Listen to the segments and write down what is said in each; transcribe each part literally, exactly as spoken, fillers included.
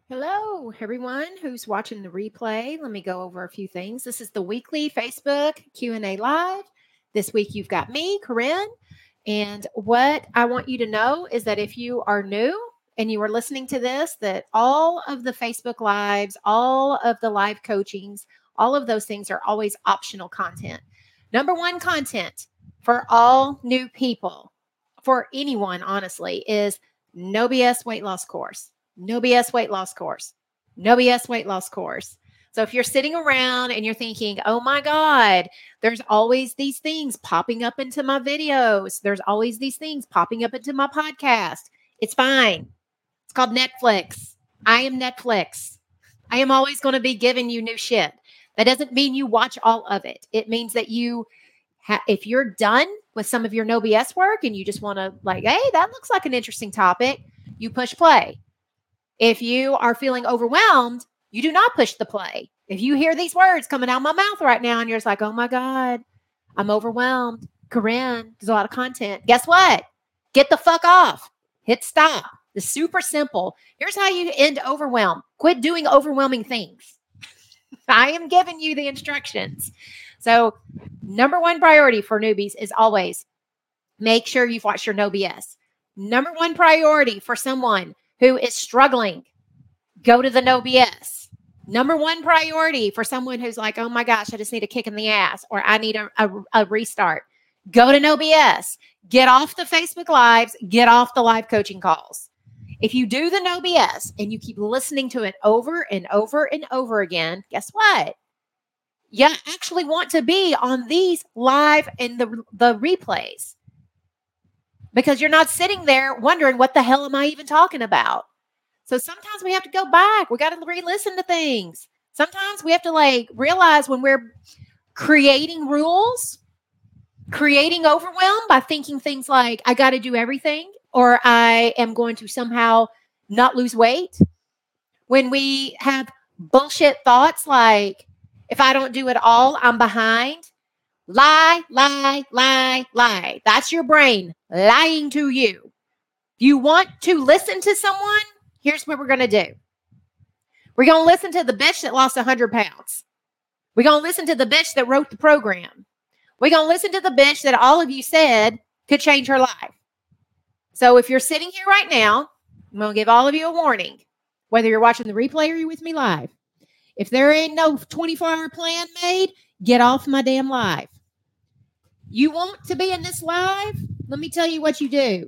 Hello, everyone who's watching the replay. Let me go over a few things. This is the weekly Facebook Q and A live. This week you've got me, Corinne, and what I want you to know is that if you are new and you are listening to this, that all of the Facebook lives, all of the live coachings, all of those things are always optional content. Number one content for all new people, for anyone, honestly, is no B S weight loss course. No B S weight loss course. No B S weight loss course. So if you're sitting around and you're thinking, oh my God, there's always these things popping up into my videos. There's always these things popping up into my podcast. It's fine. It's called Netflix. I am Netflix. I am always going to be giving you new shit. That doesn't mean you watch all of it. It means that you, ha- if you're done with some of your no B S work and you just want to like, hey, that looks like an interesting topic, you push play. If you are feeling overwhelmed, you do not push the play. If you hear these words coming out of my mouth right now and you're just like, oh my God, I'm overwhelmed. Corinne, there's a lot of content. Guess what? Get the fuck off. Hit stop. It's super simple. Here's how you end overwhelm. Quit doing overwhelming things. I am giving you the instructions. So number one priority for newbies is always make sure you've watched your no B S. Number one priority for someone who is struggling, go to the no B S. Number one priority for someone who's like, oh my gosh, I just need a kick in the ass, or I need a, a, a restart. Go to no B S. Get off the Facebook Lives. Get off the live coaching calls. If you do the no B S and you keep listening to it over and over and over again, guess what? You actually want to be on these live and the, the replays. Because you're not sitting there wondering, what the hell am I even talking about? So sometimes we have to go back. We got to re-listen to things. Sometimes we have to like realize when we're creating rules, creating overwhelm by thinking things like, I got to do everything, or I am going to somehow not lose weight. When we have bullshit thoughts like, if I don't do it all, I'm behind. Lie, lie, lie, lie. That's your brain lying to you. If you want to listen to someone, here's what we're going to do. We're going to listen to the bitch that lost one hundred pounds. We're going to listen to the bitch that wrote the program. We're going to listen to the bitch that all of you said could change her life. So if you're sitting here right now, I'm going to give all of you a warning, whether you're watching the replay or you're with me live. If there ain't no twenty-four hour plan made, get off my damn live. You want to be in this live? Let me tell you what you do.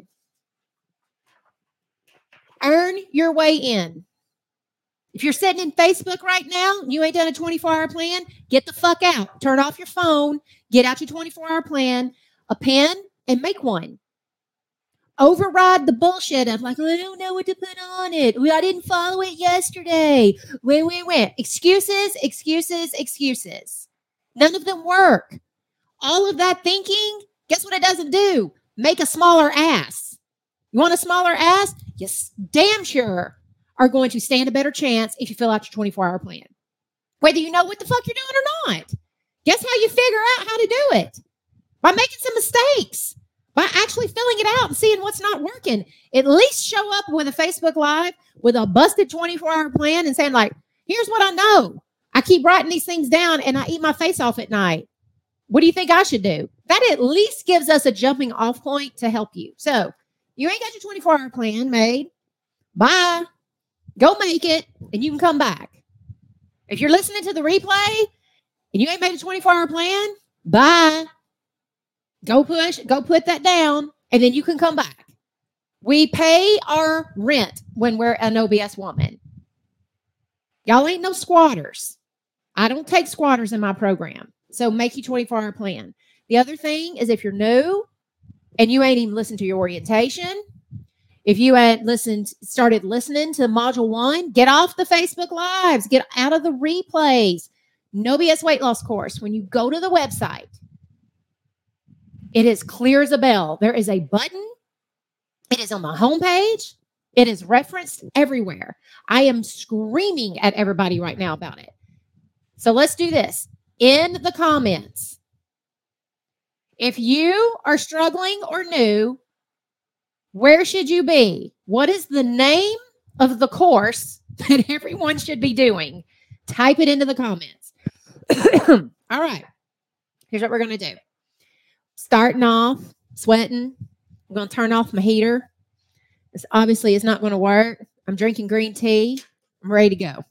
Earn your way in. If you're sitting in Facebook right now, you ain't done a twenty-four hour plan, get the fuck out. Turn off your phone, get out your twenty-four hour plan, a pen, and make one. Override the bullshit of like, well, I don't know what to put on it. Well, I didn't follow it yesterday. Wait, wait, wait. Excuses, excuses, excuses. None of them work. All of that thinking, guess what it doesn't do? Make a smaller ass. You want a smaller ass? You damn sure are going to stand a better chance if you fill out your twenty-four hour plan. Whether you know what the fuck you're doing or not. Guess how you figure out how to do it? By making some mistakes. By actually filling it out and seeing what's not working. At least show up with a Facebook Live with a busted twenty-four hour plan and saying like, here's what I know. I keep writing these things down and I eat my face off at night. What do you think I should do? That at least gives us a jumping off point to help you. So you ain't got your twenty-four hour plan made. Bye. Go make it and you can come back. If you're listening to the replay and you ain't made a twenty-four hour plan, bye. Go push, go put that down, and then you can come back. We pay our rent when we're an O B S woman. Y'all ain't no squatters. I don't take squatters in my program. So make your twenty-four hour plan. The other thing is if you're new and you ain't even listened to your orientation, if you ain't listened, started listening to module one, get off the Facebook Lives, get out of the replays. No B S weight loss course. When you go to the website, it is clear as a bell. There is a button. It is on the homepage. It is referenced everywhere. I am screaming at everybody right now about it. So let's do this. In the comments, if you are struggling or new, where should you be? What is the name of the course that everyone should be doing? Type it into the comments. All right. Here's what we're going to do. Starting off, sweating. I'm going to turn off my heater. This obviously is not going to work. I'm drinking green tea. I'm ready to go.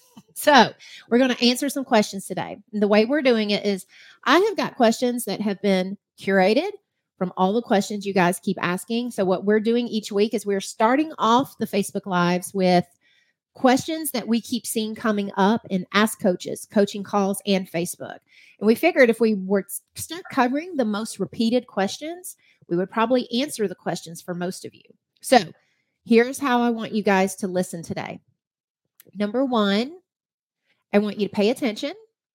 So we're going to answer some questions today. And the way we're doing it is I have got questions that have been curated from all the questions you guys keep asking. So what we're doing each week is we're starting off the Facebook Lives with questions that we keep seeing coming up in Ask Coaches, coaching calls, and Facebook. And we figured if we were to start covering the most repeated questions, we would probably answer the questions for most of you. So here's how I want you guys to listen today. Number one, I want you to pay attention.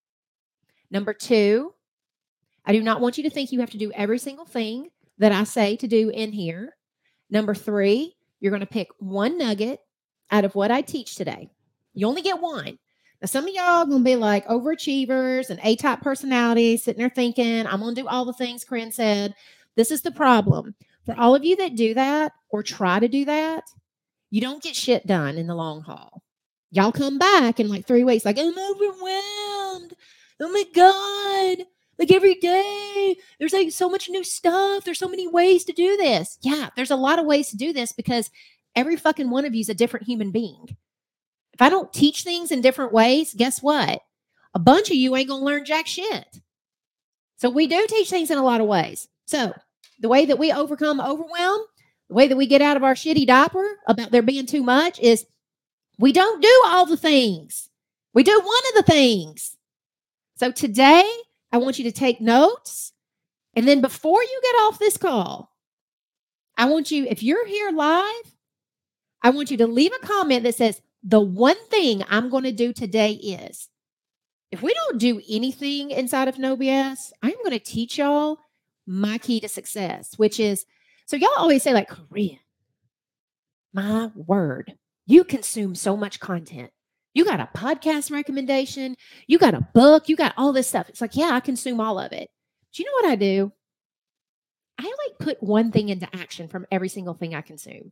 Number two, I do not want you to think you have to do every single thing that I say to do in here. Number three, you're going to pick one nugget out of what I teach today. You only get one. Now, some of y'all are going to be like overachievers and A-type personalities sitting there thinking, I'm going to do all the things Corinne said. This is the problem. For all of you that do that or try to do that, you don't get shit done in the long haul. Y'all come back in like three weeks like, I'm overwhelmed. Oh my God. Like every day, there's like so much new stuff. There's so many ways to do this. Yeah, there's a lot of ways to do this because every fucking one of you is a different human being. If I don't teach things in different ways, guess what? A bunch of you ain't going to learn jack shit. So we do teach things in a lot of ways. So the way that we overcome overwhelm, the way that we get out of our shitty diaper about there being too much is we don't do all the things. We do one of the things. So today, I want you to take notes. And then before you get off this call, I want you, if you're here live, I want you to leave a comment that says, the one thing I'm going to do today is, if we don't do anything inside of No B S, I'm going to teach y'all my key to success, which is, so y'all always say like, Corinne, my word, you consume so much content. You got a podcast recommendation. You got a book. You got all this stuff. It's like, yeah, I consume all of it. Do you know what I do? I like put one thing into action from every single thing I consume.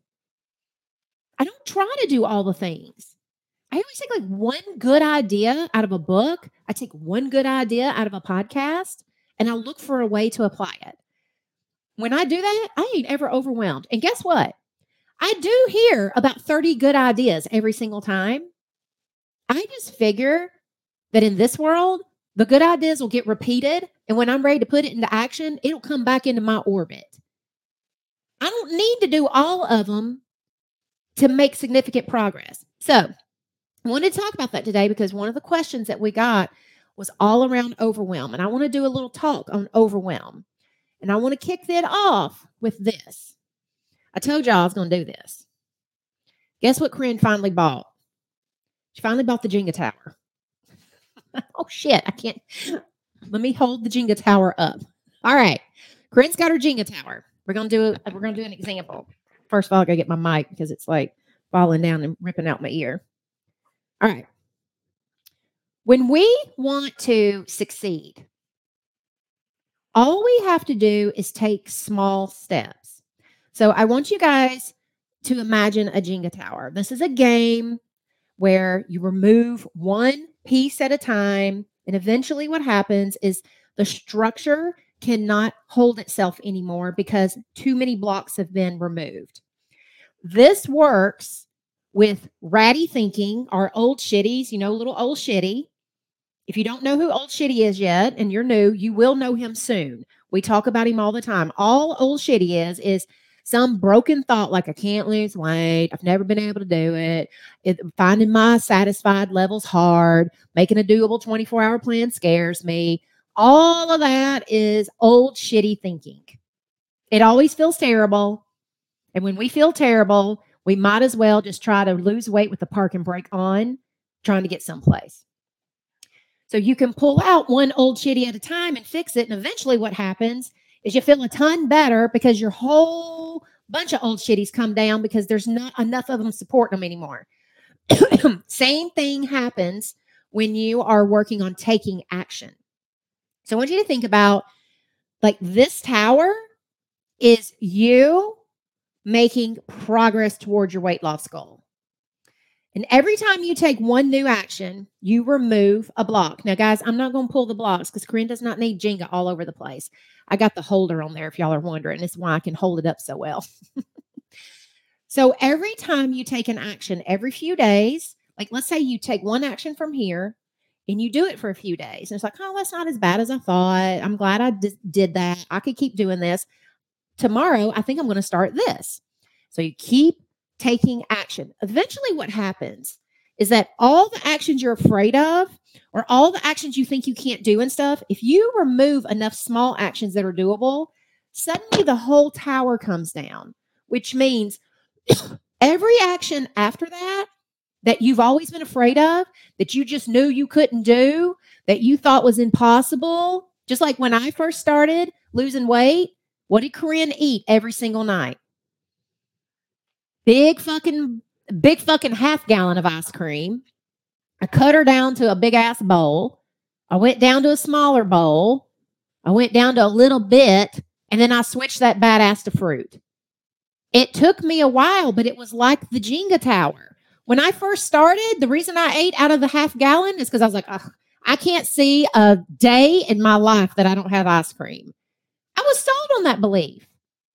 I don't try to do all the things. I always take like one good idea out of a book. I take one good idea out of a podcast and I'll look for a way to apply it. When I do that, I ain't ever overwhelmed. And guess what? I do hear about thirty good ideas every single time. I just figure that in this world, the good ideas will get repeated. And when I'm ready to put it into action, it'll come back into my orbit. I don't need to do all of them to make significant progress. So I wanted to talk about that today because one of the questions that we got was all around overwhelm. And I want to do a little talk on overwhelm. And I want to kick that off with this. I told y'all I was going to do this. Guess what Corinne finally bought? She finally bought the Jenga tower. Oh, shit. I can't. Let me hold the Jenga tower up. All right. Corinne's got her Jenga tower. We're going to do a, we're going to do an example. First of all, I got to get my mic because it's like falling down and ripping out my ear. All right. When we want to succeed, all we have to do is take small steps. So I want you guys to imagine a Jenga tower. This is a game where you remove one piece at a time. And eventually what happens is the structure cannot hold itself anymore because too many blocks have been removed. This works with ratty thinking, our old shitties, you know, little old shitty. If you don't know who old shitty is yet and you're new, you will know him soon. We talk about him all the time. All old shitty is, is some broken thought like I can't lose weight. I've never been able to do it. it. Finding my satisfied levels hard. Making a doable twenty-four hour plan scares me. All of that is old shitty thinking. It always feels terrible. And when we feel terrible, we might as well just try to lose weight with the park and brake on, trying to get someplace. So you can pull out one old shitty at a time and fix it. And eventually what happens is you feel a ton better because your whole bunch of old shitties come down because there's not enough of them supporting them anymore. Same thing happens when you are working on taking action. So I want you to think about like this tower is you making progress towards your weight loss goal. And every time you take one new action, you remove a block. Now, guys, I'm not going to pull the blocks because Corinne does not need Jenga all over the place. I got the holder on there if y'all are wondering. It's why I can hold it up so well. So every time you take an action every few days, like let's say you take one action from here and you do it for a few days. And it's like, oh, that's not as bad as I thought. I'm glad I d- did that. I could keep doing this. Tomorrow, I think I'm going to start this. So you keep taking action. Eventually what happens is that all the actions you're afraid of or all the actions you think you can't do and stuff, if you remove enough small actions that are doable, suddenly the whole tower comes down, which means every action after that, that you've always been afraid of, that you just knew you couldn't do, that you thought was impossible. Just like when I first started losing weight, what did Corinne eat every single night? Big fucking, big fucking half gallon of ice cream. I cut her down to a big ass bowl. I went down to a smaller bowl. I went down to a little bit, and then I switched that badass to fruit. It took me a while, but it was like the Jenga tower. When I first started, the reason I ate out of the half gallon is because I was like, I can't see a day in my life that I don't have ice cream. I was sold on that belief.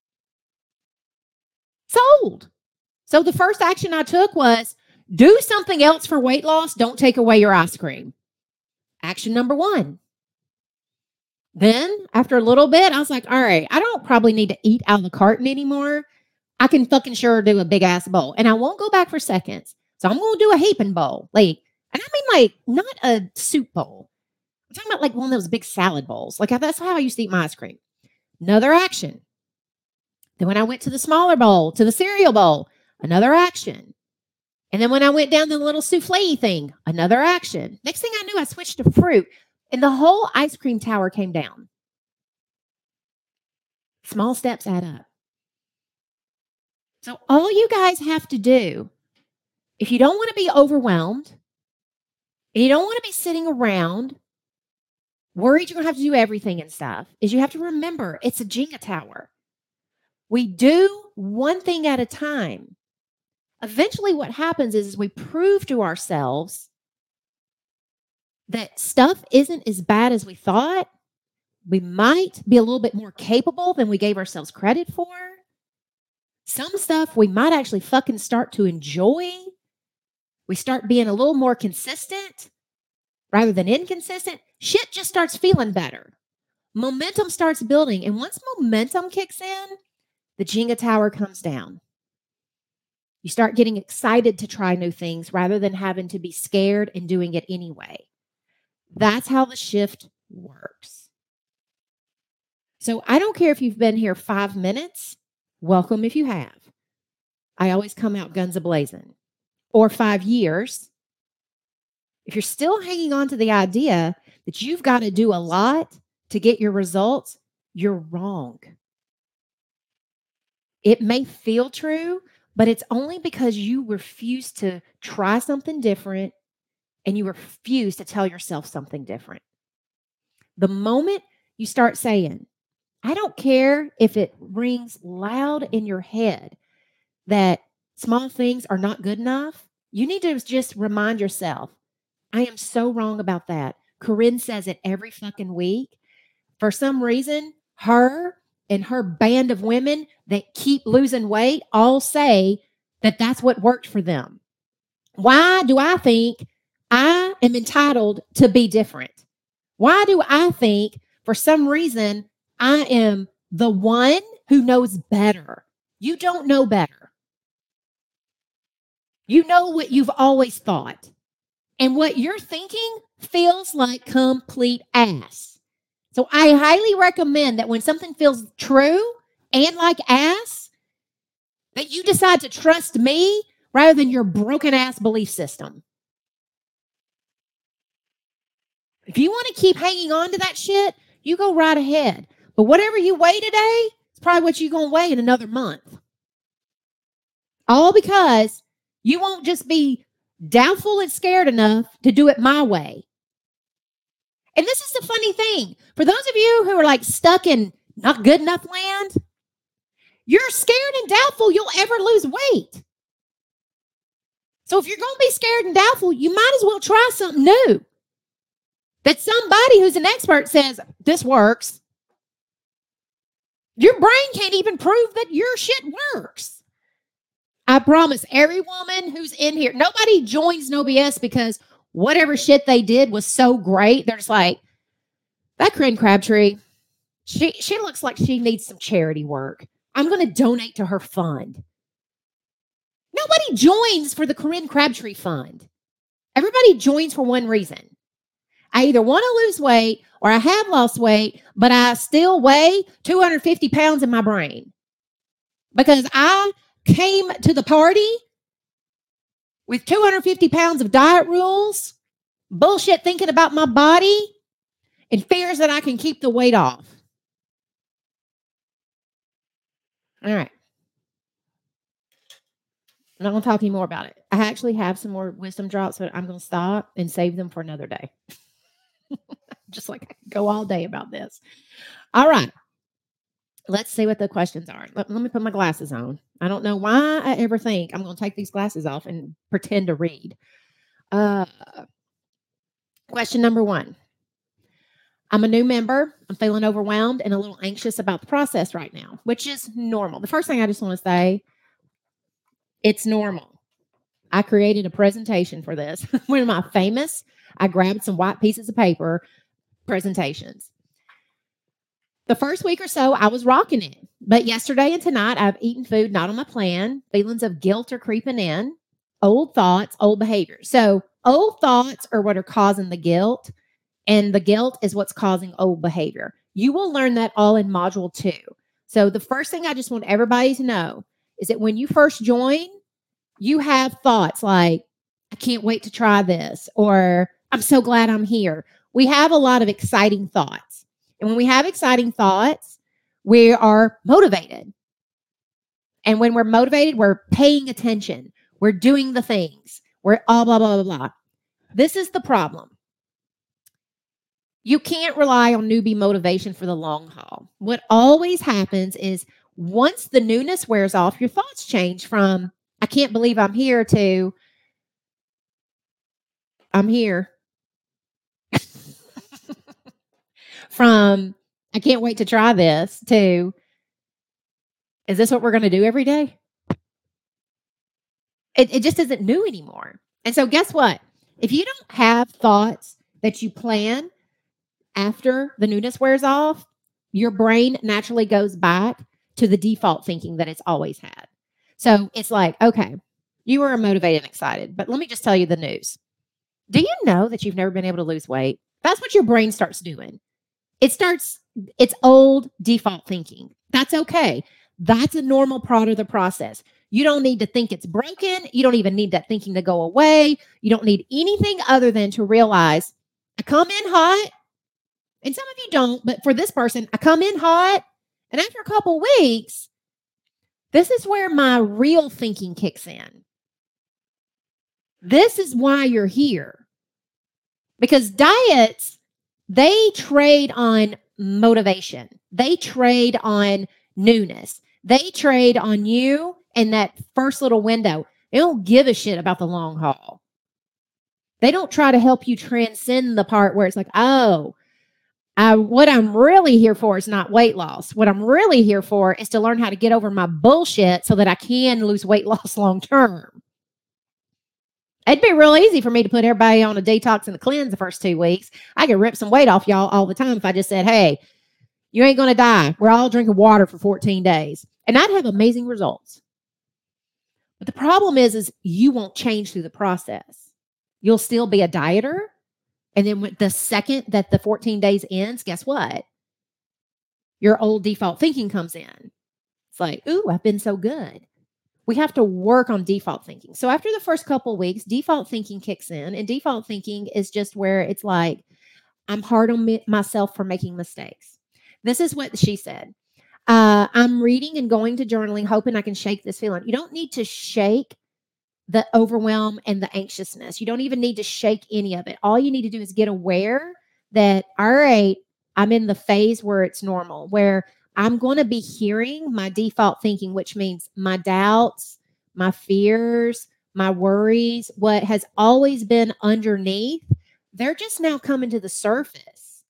Sold. So the first action I took was do something else for weight loss. Don't take away your ice cream. Action number one. Then after a little bit, I was like, all right, I don't probably need to eat out of the carton anymore. I can fucking sure do a big ass bowl. And I won't go back for seconds. So I'm going to do a heaping bowl. Like, and I mean like not a soup bowl. I'm talking about like one of those big salad bowls. Like that's how I used to eat my ice cream. Another action. Then when I went to the smaller bowl, to the cereal bowl, another action. And then when I went down to the little souffle thing, another action. Next thing I knew, I switched to fruit. And the whole ice cream tower came down. Small steps add up. So all you guys have to do, if you don't want to be overwhelmed, and you don't want to be sitting around worried you're going to have to do everything and stuff, is you have to remember it's a Jenga tower. We do one thing at a time. Eventually what happens is, is we prove to ourselves that stuff isn't as bad as we thought. We might be a little bit more capable than we gave ourselves credit for. Some stuff we might actually fucking start to enjoy. We start being a little more consistent rather than inconsistent. Shit just starts feeling better. Momentum starts building. And once momentum kicks in, the Jenga tower comes down. You start getting excited to try new things rather than having to be scared and doing it anyway. That's how the shift works. So I don't care if you've been here five minutes. Welcome if you have. I always come out guns a-blazing. Or five years. If you're still hanging on to the idea that you've got to do a lot to get your results, you're wrong. It may feel true, but it's only because you refuse to try something different and you refuse to tell yourself something different. The moment you start saying, I don't care if it rings loud in your head that small things are not good enough, you need to just remind yourself, I am so wrong about that. Corinne says it every fucking week. For some reason, her and her band of women that keep losing weight all say that that's what worked for them. Why do I think I am entitled to be different? Why do I think for some reason I am the one who knows better? You don't know better. You know what you've always thought. And what you're thinking feels like complete ass. So I highly recommend that when something feels true and like ass, that you decide to trust me rather than your broken ass belief system. If you want to keep hanging on to that shit, you go right ahead. But whatever you weigh today, it's probably what you're going to weigh in another month. All because you won't just be doubtful and scared enough to do it my way. And this is the funny thing. For those of you who are like stuck in not good enough land, you're scared and doubtful you'll ever lose weight. So if you're going to be scared and doubtful, you might as well try something new. That somebody who's an expert says, this works. Your brain can't even prove that your shit works. I promise every woman who's in here, nobody joins No B S because whatever shit they did was so great. They're just like, that Corinne Crabtree, she, she looks like she needs some charity work. I'm going to donate to her fund. Nobody joins for the Corinne Crabtree Fund. Everybody joins for one reason. I either want to lose weight or I have lost weight, but I still weigh two hundred fifty pounds in my brain. Because I came to the party with two hundred fifty pounds of diet rules, bullshit thinking about my body, and fears that I can keep the weight off. All right. I'm not going to talk anymore about it. I actually have some more wisdom drops, but I'm going to stop and save them for another day. Just like I could go all day about this. All right. Let's see what the questions are. Let, let me put my glasses on. I don't know why I ever think I'm going to take these glasses off and pretend to read. Uh, question number one. I'm a new member. I'm feeling overwhelmed and a little anxious about the process right now, which is normal. The first thing I just want to say, it's normal. I created a presentation for this. One of my famous, I grabbed some white pieces of paper, presentations. The first week or so, I was rocking it. But yesterday and tonight, I've eaten food not on my plan. Feelings of guilt are creeping in. Old thoughts, old behaviors. So old thoughts are what are causing the guilt. And the guilt is what's causing old behavior. You will learn that all in module two. So the first thing I just want everybody to know is that when you first join, you have thoughts like, I can't wait to try this, or I'm so glad I'm here. We have a lot of exciting thoughts. And when we have exciting thoughts, we are motivated. And when we're motivated, we're paying attention. We're doing the things. We're all blah, blah, blah, blah. This is the problem. You can't rely on newbie motivation for the long haul. What always happens is once the newness wears off, your thoughts change from, I can't believe I'm here to, I'm here. From, I can't wait to try this to, is this what we're going to do every day? It, it just isn't new anymore. And so guess what? If you don't have thoughts that you plan after the newness wears off, your brain naturally goes back to the default thinking that it's always had. So it's like, okay, you were motivated and excited, but let me just tell you the news. Do you know that you've never been able to lose weight? That's what your brain starts doing. It starts, it's old default thinking. That's okay. That's a normal part of the process. You don't need to think it's broken. You don't even need that thinking to go away. You don't need anything other than to realize, I come in hot, and some of you don't, but for this person, I come in hot, and after a couple weeks, this is where my real thinking kicks in. This is why you're here. Because diets, they trade on motivation. They trade on newness. They trade on you in that first little window. They don't give a shit about the long haul. They don't try to help you transcend the part where it's like, oh, I, what I'm really here for is not weight loss. What I'm really here for is to learn how to get over my bullshit so that I can lose weight loss long term. It'd be real easy for me to put everybody on a detox and a cleanse the first two weeks. I could rip some weight off y'all all the time if I just said, hey, you ain't going to die. We're all drinking water for fourteen days. And I'd have amazing results. But the problem is, is you won't change through the process. You'll still be a dieter. And then the second that the fourteen days ends, guess what? Your old default thinking comes in. It's like, ooh, I've been so good. We have to work on default thinking. So after the first couple of weeks, default thinking kicks in. And default thinking is just where it's like, I'm hard on me- myself for making mistakes. This is what she said. Uh, I'm reading and going to journaling, hoping I can shake this feeling. You don't need to shake the overwhelm and the anxiousness. You don't even need to shake any of it. All you need to do is get aware that, all right, I'm in the phase where it's normal, where I'm going to be hearing my default thinking, which means my doubts, my fears, my worries, what has always been underneath, they're just now coming to the surface.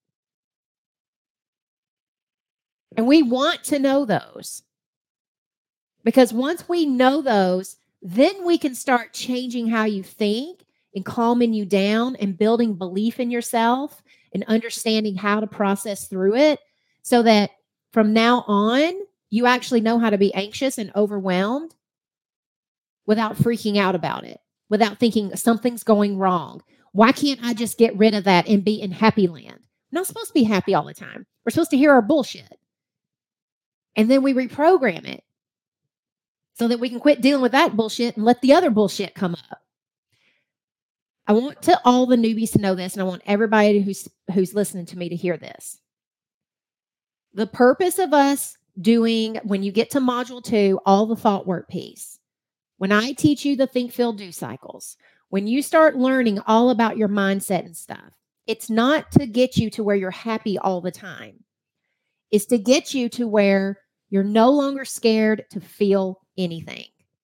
And we want to know those. Because once we know those, then we can start changing how you think and calming you down and building belief in yourself and understanding how to process through it so that from now on, you actually know how to be anxious and overwhelmed without freaking out about it, without thinking something's going wrong. Why can't I just get rid of that and be in happy land? We're not supposed to be happy all the time. We're supposed to hear our bullshit. And then we reprogram it so that we can quit dealing with that bullshit and let the other bullshit come up. I want to all the newbies to know this, and I want everybody who's who's listening to me to hear this. The purpose of us doing, when you get to module two, all the thought work piece, when I teach you the think, feel, do cycles, when you start learning all about your mindset and stuff, it's not to get you to where you're happy all the time. It's to get you to where you're no longer scared to feel anything.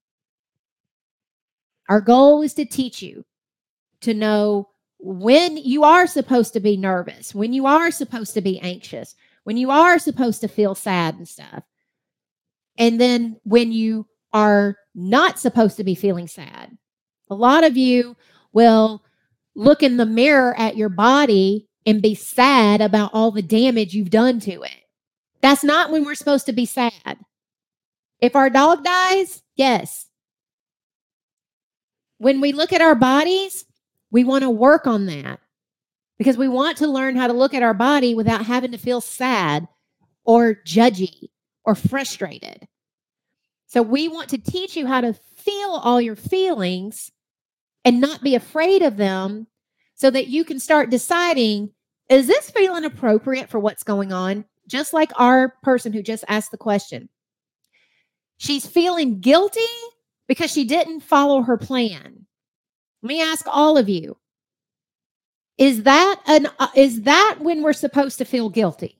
Our goal is to teach you to know when you are supposed to be nervous, when you are supposed to be anxious, when you are supposed to feel sad and stuff. And then when you are not supposed to be feeling sad. A lot of you will look in the mirror at your body and be sad about all the damage you've done to it. That's not when we're supposed to be sad. If our dog dies, yes. When we look at our bodies, we want to work on that because we want to learn how to look at our body without having to feel sad or judgy or frustrated. So we want to teach you how to feel all your feelings and not be afraid of them so that you can start deciding, is this feeling appropriate for what's going on? Just like our person who just asked the question. She's feeling guilty because she didn't follow her plan. Let me ask all of you, is that an uh, is that when we're supposed to feel guilty?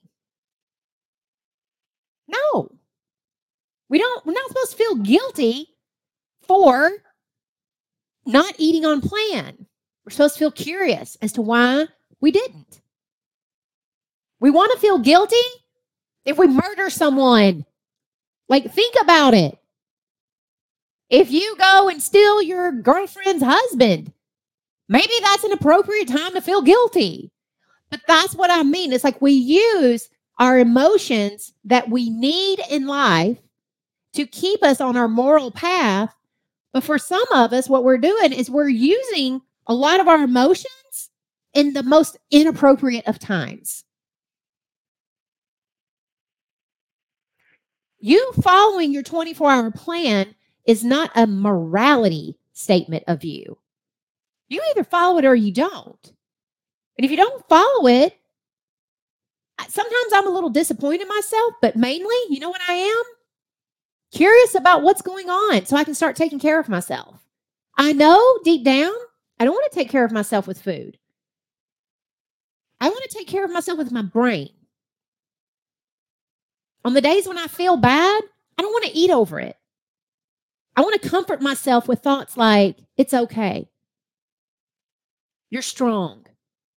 No. We don't we're not supposed to feel guilty for not eating on plan. We're supposed to feel curious as to why we didn't. We want to feel guilty if we murder someone. Like, think about it. If you go and steal your girlfriend's husband, maybe that's an appropriate time to feel guilty. But that's what I mean. It's like we use our emotions that we need in life to keep us on our moral path. But for some of us, what we're doing is we're using a lot of our emotions in the most inappropriate of times. You following your twenty-four hour plan is not a morality statement of you. You either follow it or you don't. And if you don't follow it, sometimes I'm a little disappointed in myself, but mainly, you know what I am? Curious about what's going on so I can start taking care of myself. I know deep down, I don't want to take care of myself with food. I want to take care of myself with my brain. On the days when I feel bad, I don't want to eat over it. I want to comfort myself with thoughts like, it's okay. You're strong.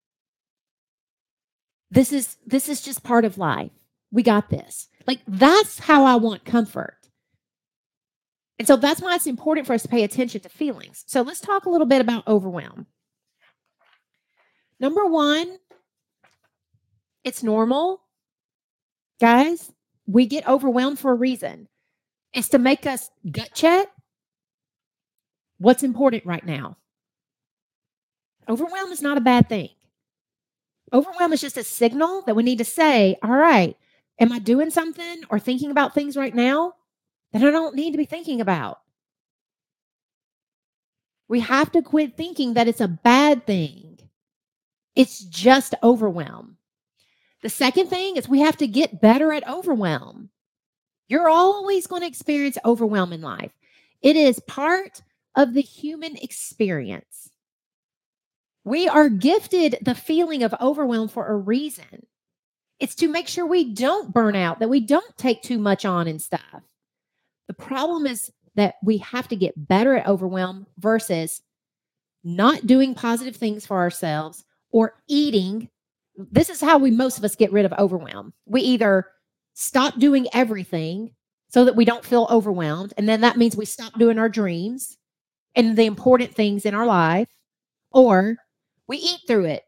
This is, this is just part of life. We got this. Like, that's how I want comfort. And so that's why it's important for us to pay attention to feelings. So let's talk a little bit about overwhelm. Number one, it's normal. Guys, we get overwhelmed for a reason. It's to make us gut check what's important right now. Overwhelm is not a bad thing. Overwhelm is just a signal that we need to say, all right, am I doing something or thinking about things right now that I don't need to be thinking about? We have to quit thinking that it's a bad thing. It's just overwhelm. The second thing is we have to get better at overwhelm. You're always going to experience overwhelm in life. It is part of the human experience. We are gifted the feeling of overwhelm for a reason. It's to make sure we don't burn out, that we don't take too much on and stuff. The problem is that we have to get better at overwhelm versus not doing positive things for ourselves or eating. This is how we, most of us, get rid of overwhelm. We either stop doing everything so that we don't feel overwhelmed. And then that means we stop doing our dreams and the important things in our life, or we eat through it.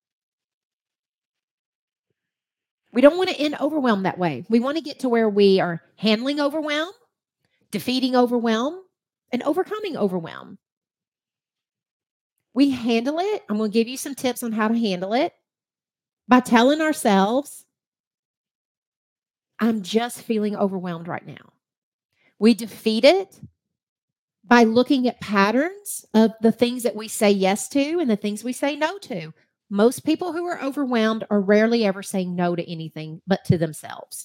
We don't want to end overwhelm that way. We want to get to where we are handling overwhelm, defeating overwhelm, and overcoming overwhelm. We handle it. I'm going to give you some tips on how to handle it by telling ourselves, I'm just feeling overwhelmed right now. We defeat it by looking at patterns of the things that we say yes to and the things we say no to. Most people who are overwhelmed are rarely ever saying no to anything but to themselves.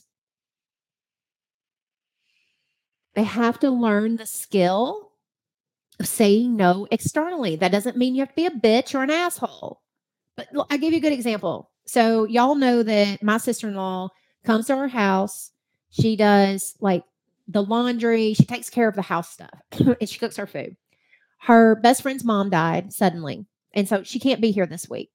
They have to learn the skill of saying no externally. That doesn't mean you have to be a bitch or an asshole. But I'll give you a good example. So y'all know that my sister-in-law comes to our house. She does like the laundry. She takes care of the house stuff and she cooks our food. Her best friend's mom died suddenly. And so she can't be here this week.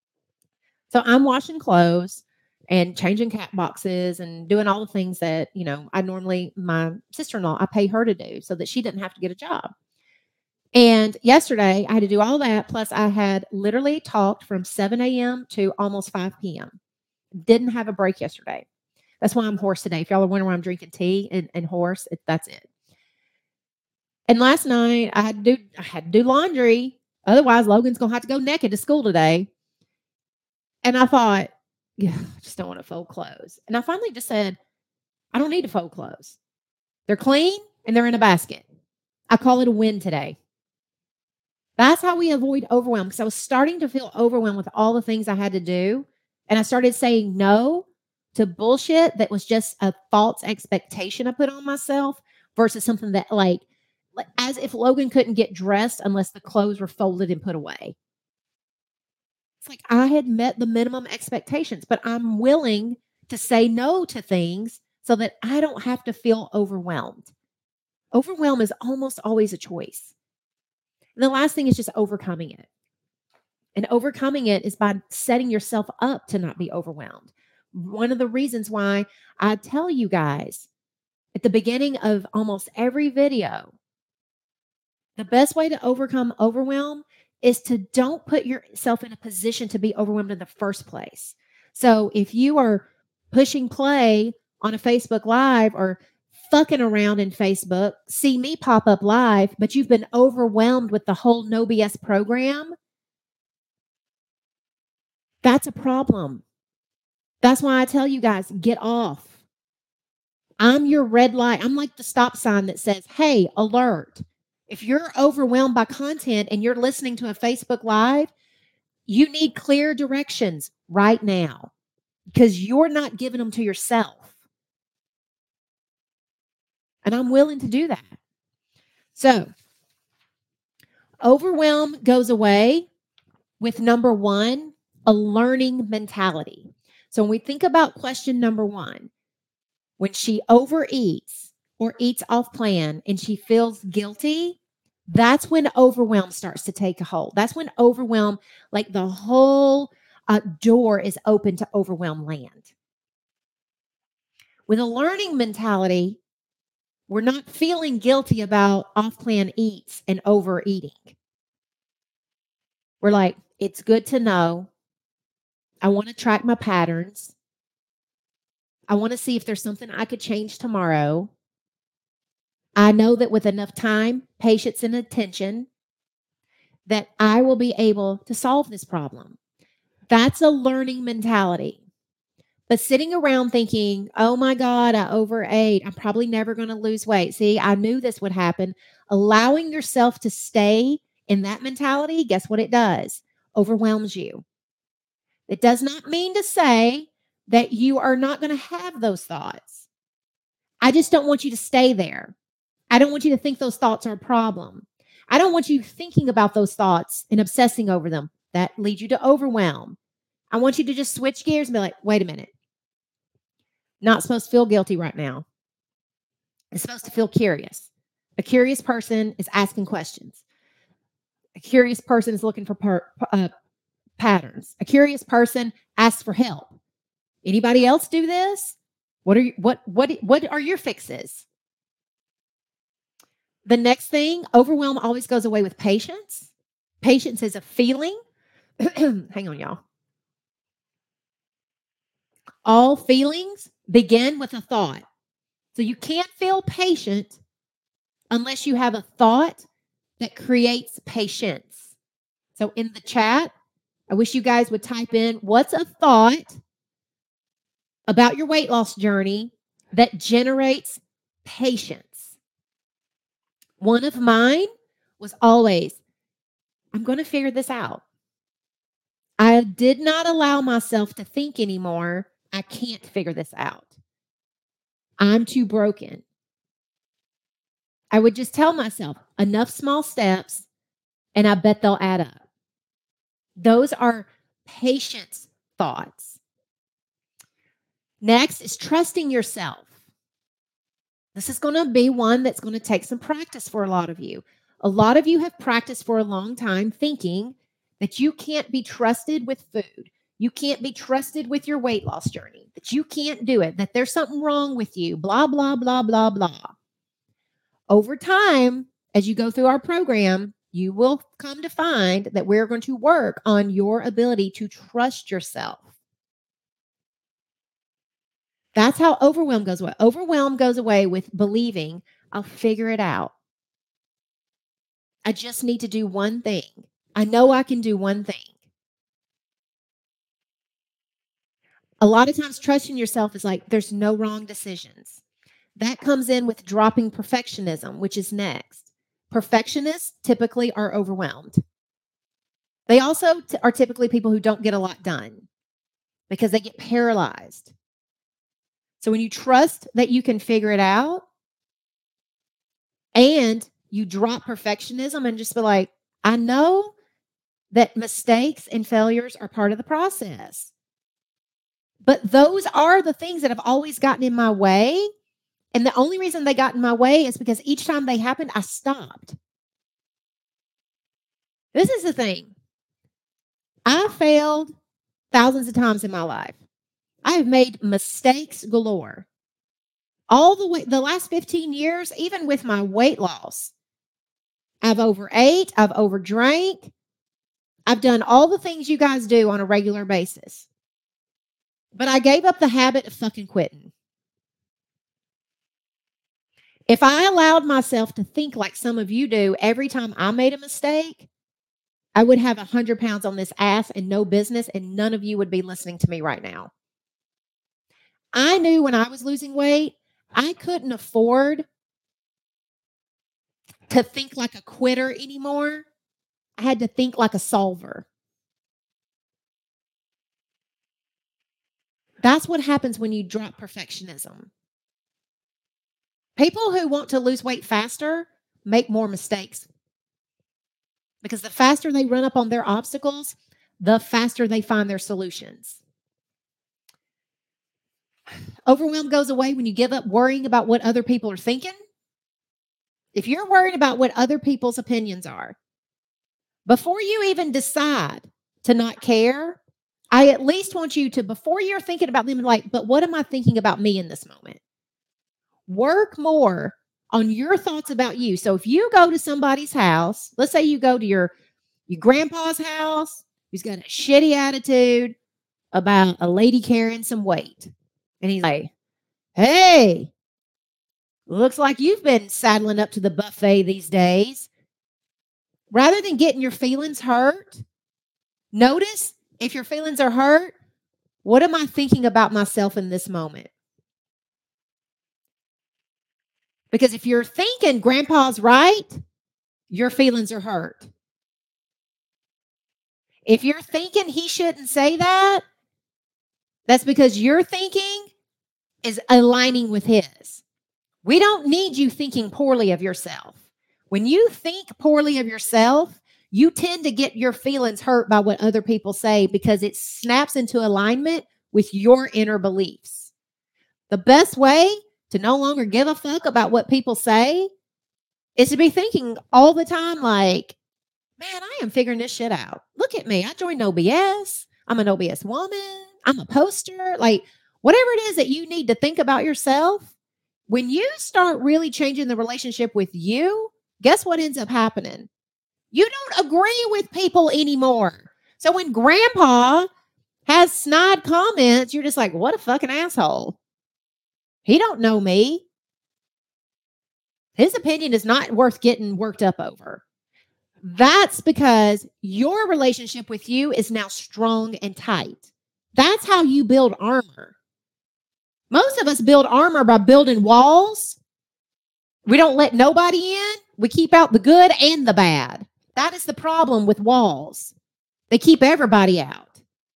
So I'm washing clothes and changing cat boxes and doing all the things that, you know, I normally, my sister-in-law, I pay her to do so that she didn't have to get a job. And yesterday I had to do all that. Plus I had literally talked from seven a.m. to almost five p.m. Didn't have a break yesterday. That's why I'm hoarse today. If y'all are wondering why I'm drinking tea and, and hoarse, it, that's it. And last night I had to do, I had to do laundry. Otherwise Logan's going to have to go naked to school today. And I thought, yeah, I just don't want to fold clothes. And I finally just said, I don't need to fold clothes. They're clean and they're in a basket. I call it a win today. That's how we avoid overwhelm, because I was starting to feel overwhelmed with all the things I had to do. And I started saying no to bullshit that was just a false expectation I put on myself versus something that like, like as if Logan couldn't get dressed unless the clothes were folded and put away. It's like I had met the minimum expectations, but I'm willing to say no to things so that I don't have to feel overwhelmed. Overwhelm is almost always a choice. And the last thing is just overcoming it. And overcoming it is by setting yourself up to not be overwhelmed. One of the reasons why I tell you guys at the beginning of almost every video, the best way to overcome overwhelm is to don't put yourself in a position to be overwhelmed in the first place. So if you are pushing play on a Facebook Live or fucking around in Facebook, see me pop up live, but you've been overwhelmed with the whole No B S program, that's a problem. That's why I tell you guys, get off. I'm your red light. I'm like the stop sign that says, hey, alert. If you're overwhelmed by content and you're listening to a Facebook Live, you need clear directions right now because you're not giving them to yourself. And I'm willing to do that. So, overwhelm goes away with number one, a learning mentality. So, when we think about question number one, when she overeats or eats off plan and she feels guilty, that's when overwhelm starts to take a hold. That's when overwhelm, like the whole uh, door is open to overwhelm land. With a learning mentality, we're not feeling guilty about off-plan eats and overeating. We're like, it's good to know. I want to track my patterns. I want to see if there's something I could change tomorrow. I know that with enough time, patience, and attention, that I will be able to solve this problem. That's a learning mentality. But sitting around thinking, oh my God, I overate. I'm probably never going to lose weight. See, I knew this would happen. Allowing yourself to stay in that mentality, guess what it does? Overwhelms you. It does not mean to say that you are not going to have those thoughts. I just don't want you to stay there. I don't want you to think those thoughts are a problem. I don't want you thinking about those thoughts and obsessing over them. That leads you to overwhelm. I want you to just switch gears and be like, wait a minute. Not supposed to feel guilty right now. It's supposed to feel curious. A curious person is asking questions. A curious person is looking for per, uh, patterns. A curious person asks for help. Anybody else do this? What are you, what what what are your fixes? The next thing, overwhelm always goes away with patience. Patience is a feeling. Hang on, y'all. All feelings begin with a thought. So you can't feel patient unless you have a thought that creates patience. So in the chat, I wish you guys would type in, what's a thought about your weight loss journey that generates patience? One of mine was always, I'm going to figure this out. I did not allow myself to think anymore, I can't figure this out. I'm too broken. I would just tell myself, enough small steps, and I bet they'll add up. Those are patience thoughts. Next is trusting yourself. This is going to be one that's going to take some practice for a lot of you. A lot of you have practiced for a long time thinking that you can't be trusted with food. You can't be trusted with your weight loss journey, that you can't do it, that there's something wrong with you, blah, blah, blah, blah, blah. Over time, as you go through our program, you will come to find that we're going to work on your ability to trust yourself. That's how overwhelm goes away. Overwhelm goes away with believing, I'll figure it out. I just need to do one thing. I know I can do one thing. A lot of times trusting yourself is like, there's no wrong decisions. That comes in with dropping perfectionism, which is next. Perfectionists typically are overwhelmed. They also t- are typically people who don't get a lot done because they get paralyzed. So when you trust that you can figure it out and you drop perfectionism and just be like, I know that mistakes and failures are part of the process. But those are the things that have always gotten in my way. And the only reason they got in my way is because each time they happened, I stopped. This is the thing. I failed thousands of times in my life. I have made mistakes galore. All the way, the last fifteen years, even with my weight loss, I've overate, I've overdrank. I've done all the things you guys do on a regular basis. But I gave up the habit of fucking quitting. If I allowed myself to think like some of you do every time I made a mistake, I would have one hundred pounds on this ass and no business, and none of you would be listening to me right now. I knew when I was losing weight, I couldn't afford to think like a quitter anymore. I had to think like a solver. That's what happens when you drop perfectionism. People who want to lose weight faster make more mistakes because the faster they run up on their obstacles, the faster they find their solutions. Overwhelm goes away when you give up worrying about what other people are thinking. If you're worried about what other people's opinions are, before you even decide to not care, I at least want you to, before you're thinking about them, like, but what am I thinking about me in this moment? Work more on your thoughts about you. So if you go to somebody's house, let's say you go to your, your grandpa's house, who's got a shitty attitude about a lady carrying some weight. And he's like, hey, looks like you've been saddling up to the buffet these days. Rather than getting your feelings hurt, notice if your feelings are hurt, what am I thinking about myself in this moment? Because if you're thinking grandpa's right, your feelings are hurt. If you're thinking he shouldn't say that, that's because your thinking is aligning with his. We don't need you thinking poorly of yourself. When you think poorly of yourself, you tend to get your feelings hurt by what other people say because it snaps into alignment with your inner beliefs. The best way to no longer give a fuck about what people say is to be thinking all the time like, man, I am figuring this shit out. Look at me. I joined O B S. I'm an O B S woman. I'm a poster. Like, whatever it is that you need to think about yourself, when you start really changing the relationship with you, guess what ends up happening? You don't agree with people anymore. So when grandpa has snide comments, you're just like, what a fucking asshole. He don't know me. His opinion is not worth getting worked up over. That's because your relationship with you is now strong and tight. That's how you build armor. Most of us build armor by building walls. We don't let nobody in. We keep out the good and the bad. That is the problem with walls. They keep everybody out.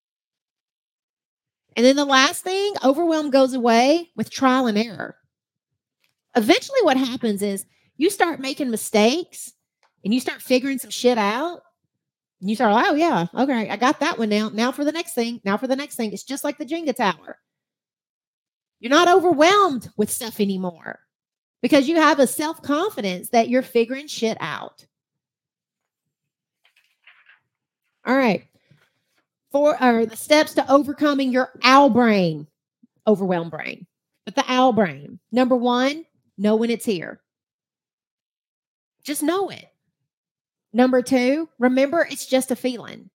And then the last thing, overwhelm goes away with trial and error. Eventually what happens is you start making mistakes and you start figuring some shit out. And you start, oh yeah, okay, I got that one now. Now for the next thing. Now for the next thing. It's just like the Jenga tower. You're not overwhelmed with stuff anymore because you have a self-confidence that you're figuring shit out. All right. For uh, the steps to overcoming your owl brain, overwhelmed brain. But the owl brain. Number one, know when it's here. Just know it. Number two, remember it's just a feeling.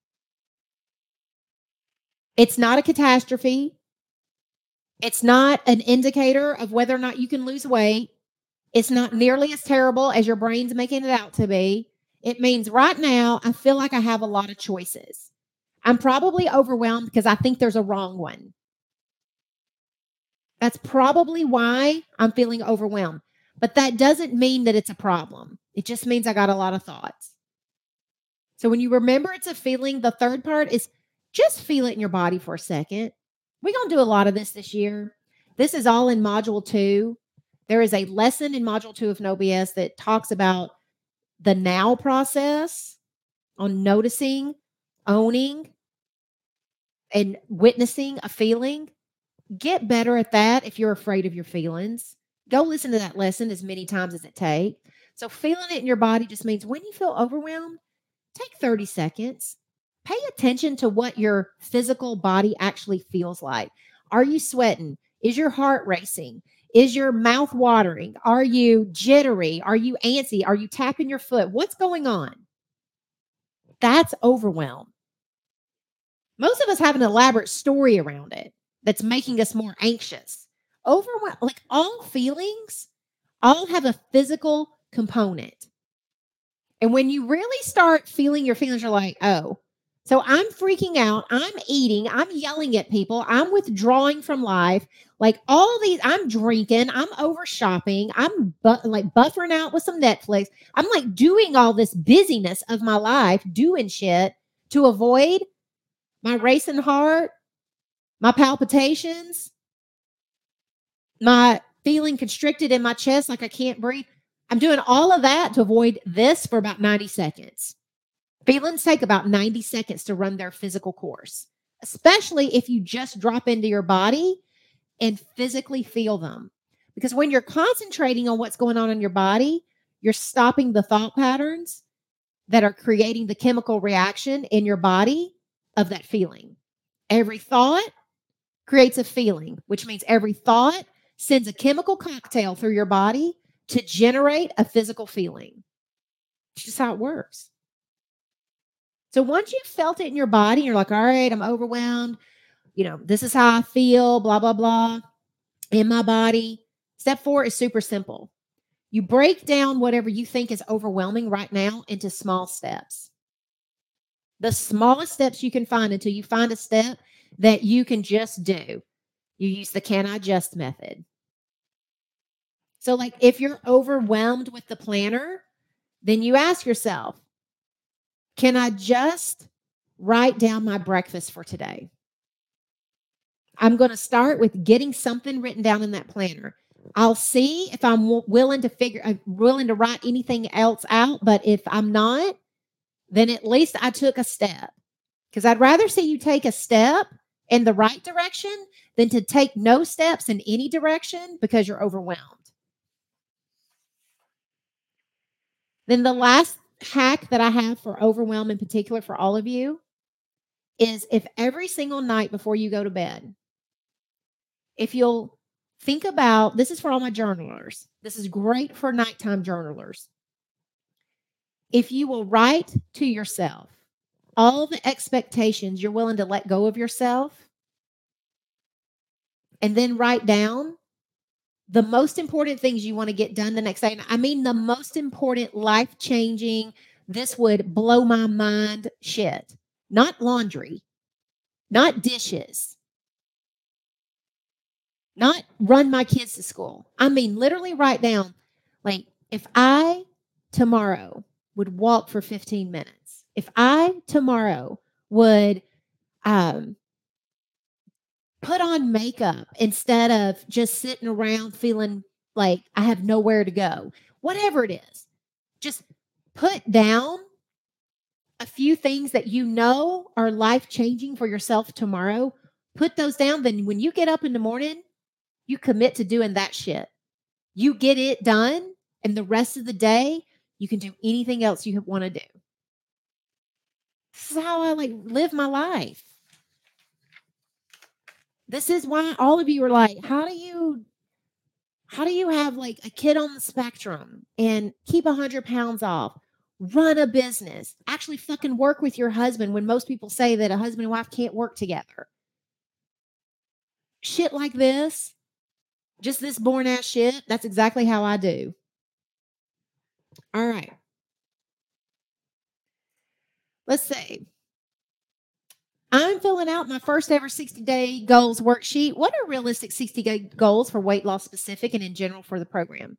It's not a catastrophe. It's not an indicator of whether or not you can lose weight. It's not nearly as terrible as your brain's making it out to be. It means right now, I feel like I have a lot of choices. I'm probably overwhelmed because I think there's a wrong one. That's probably why I'm feeling overwhelmed. But that doesn't mean that it's a problem. It just means I got a lot of thoughts. So when you remember it's a feeling, the third part is just feel it in your body for a second. We're going to do a lot of this this year. This is all in module two. There is a lesson in module two of N O B S that talks about the now process on noticing, owning, and witnessing a feeling. Get better at that if you're afraid of your feelings. Go listen to that lesson as many times as it takes. So feeling it in your body just means when you feel overwhelmed, take thirty seconds. Pay attention to what your physical body actually feels like. Are you sweating? Is your heart racing? Is your mouth watering? Are you jittery? Are you antsy? Are you tapping your foot? What's going on? That's overwhelm. Most of us have an elaborate story around it that's making us more anxious. Overwhelm, like all feelings, all have a physical component. And when you really start feeling your feelings, you're like, oh, so I'm freaking out. I'm eating. I'm yelling at people. I'm withdrawing from life. Like all these, I'm drinking. I'm over shopping. I'm bu- like buffering out with some Netflix. I'm like doing all this busyness of my life, doing shit to avoid my racing heart, my palpitations, my feeling constricted in my chest like I can't breathe. I'm doing all of that to avoid this for about ninety seconds. Feelings take about ninety seconds to run their physical course, especially if you just drop into your body and physically feel them. Because when you're concentrating on what's going on in your body, you're stopping the thought patterns that are creating the chemical reaction in your body of that feeling. Every thought creates a feeling, which means every thought sends a chemical cocktail through your body to generate a physical feeling. It's just how it works. So once you've felt it in your body, you're like, all right, I'm overwhelmed. You know, this is how I feel, blah, blah, blah, in my body. Step four is super simple. You break down whatever you think is overwhelming right now into small steps. The smallest steps you can find until you find a step that you can just do. You use the can I just method. So like if you're overwhelmed with the planner, then you ask yourself, can I just write down my breakfast for today? I'm going to start with getting something written down in that planner. I'll see if I'm w- willing to figure, I'm willing to write anything else out. But if I'm not, then at least I took a step. Because I'd rather see you take a step in the right direction than to take no steps in any direction because you're overwhelmed. Then the last hack that I have for overwhelm in particular for all of you is if every single night before you go to bed, if you'll think about, this is for all my journalers. This is great for nighttime journalers. If you will write to yourself all the expectations you're willing to let go of yourself, and then write down the most important things you want to get done the next day. And I mean the most important life-changing, this would blow my mind shit. Not laundry, not dishes, not run my kids to school. I mean, literally write down, like, if I tomorrow would walk for fifteen minutes, if I tomorrow would um, put on makeup instead of just sitting around feeling like I have nowhere to go, whatever it is, just put down a few things that you know are life-changing for yourself tomorrow. Put those down. Then when you get up in the morning, you commit to doing that shit. You get it done, and the rest of the day, you can do anything else you want to do. This is how I like live my life. This is why all of you are like, how do you, how do you have like a kid on the spectrum and keep a hundred pounds off, run a business, actually fucking work with your husband when most people say that a husband and wife can't work together? Shit like this, just this born ass shit. That's exactly how I do. All right. Let's see. I'm filling out my first ever sixty day goals worksheet. What are realistic sixty day goals for weight loss specific and in general for the program?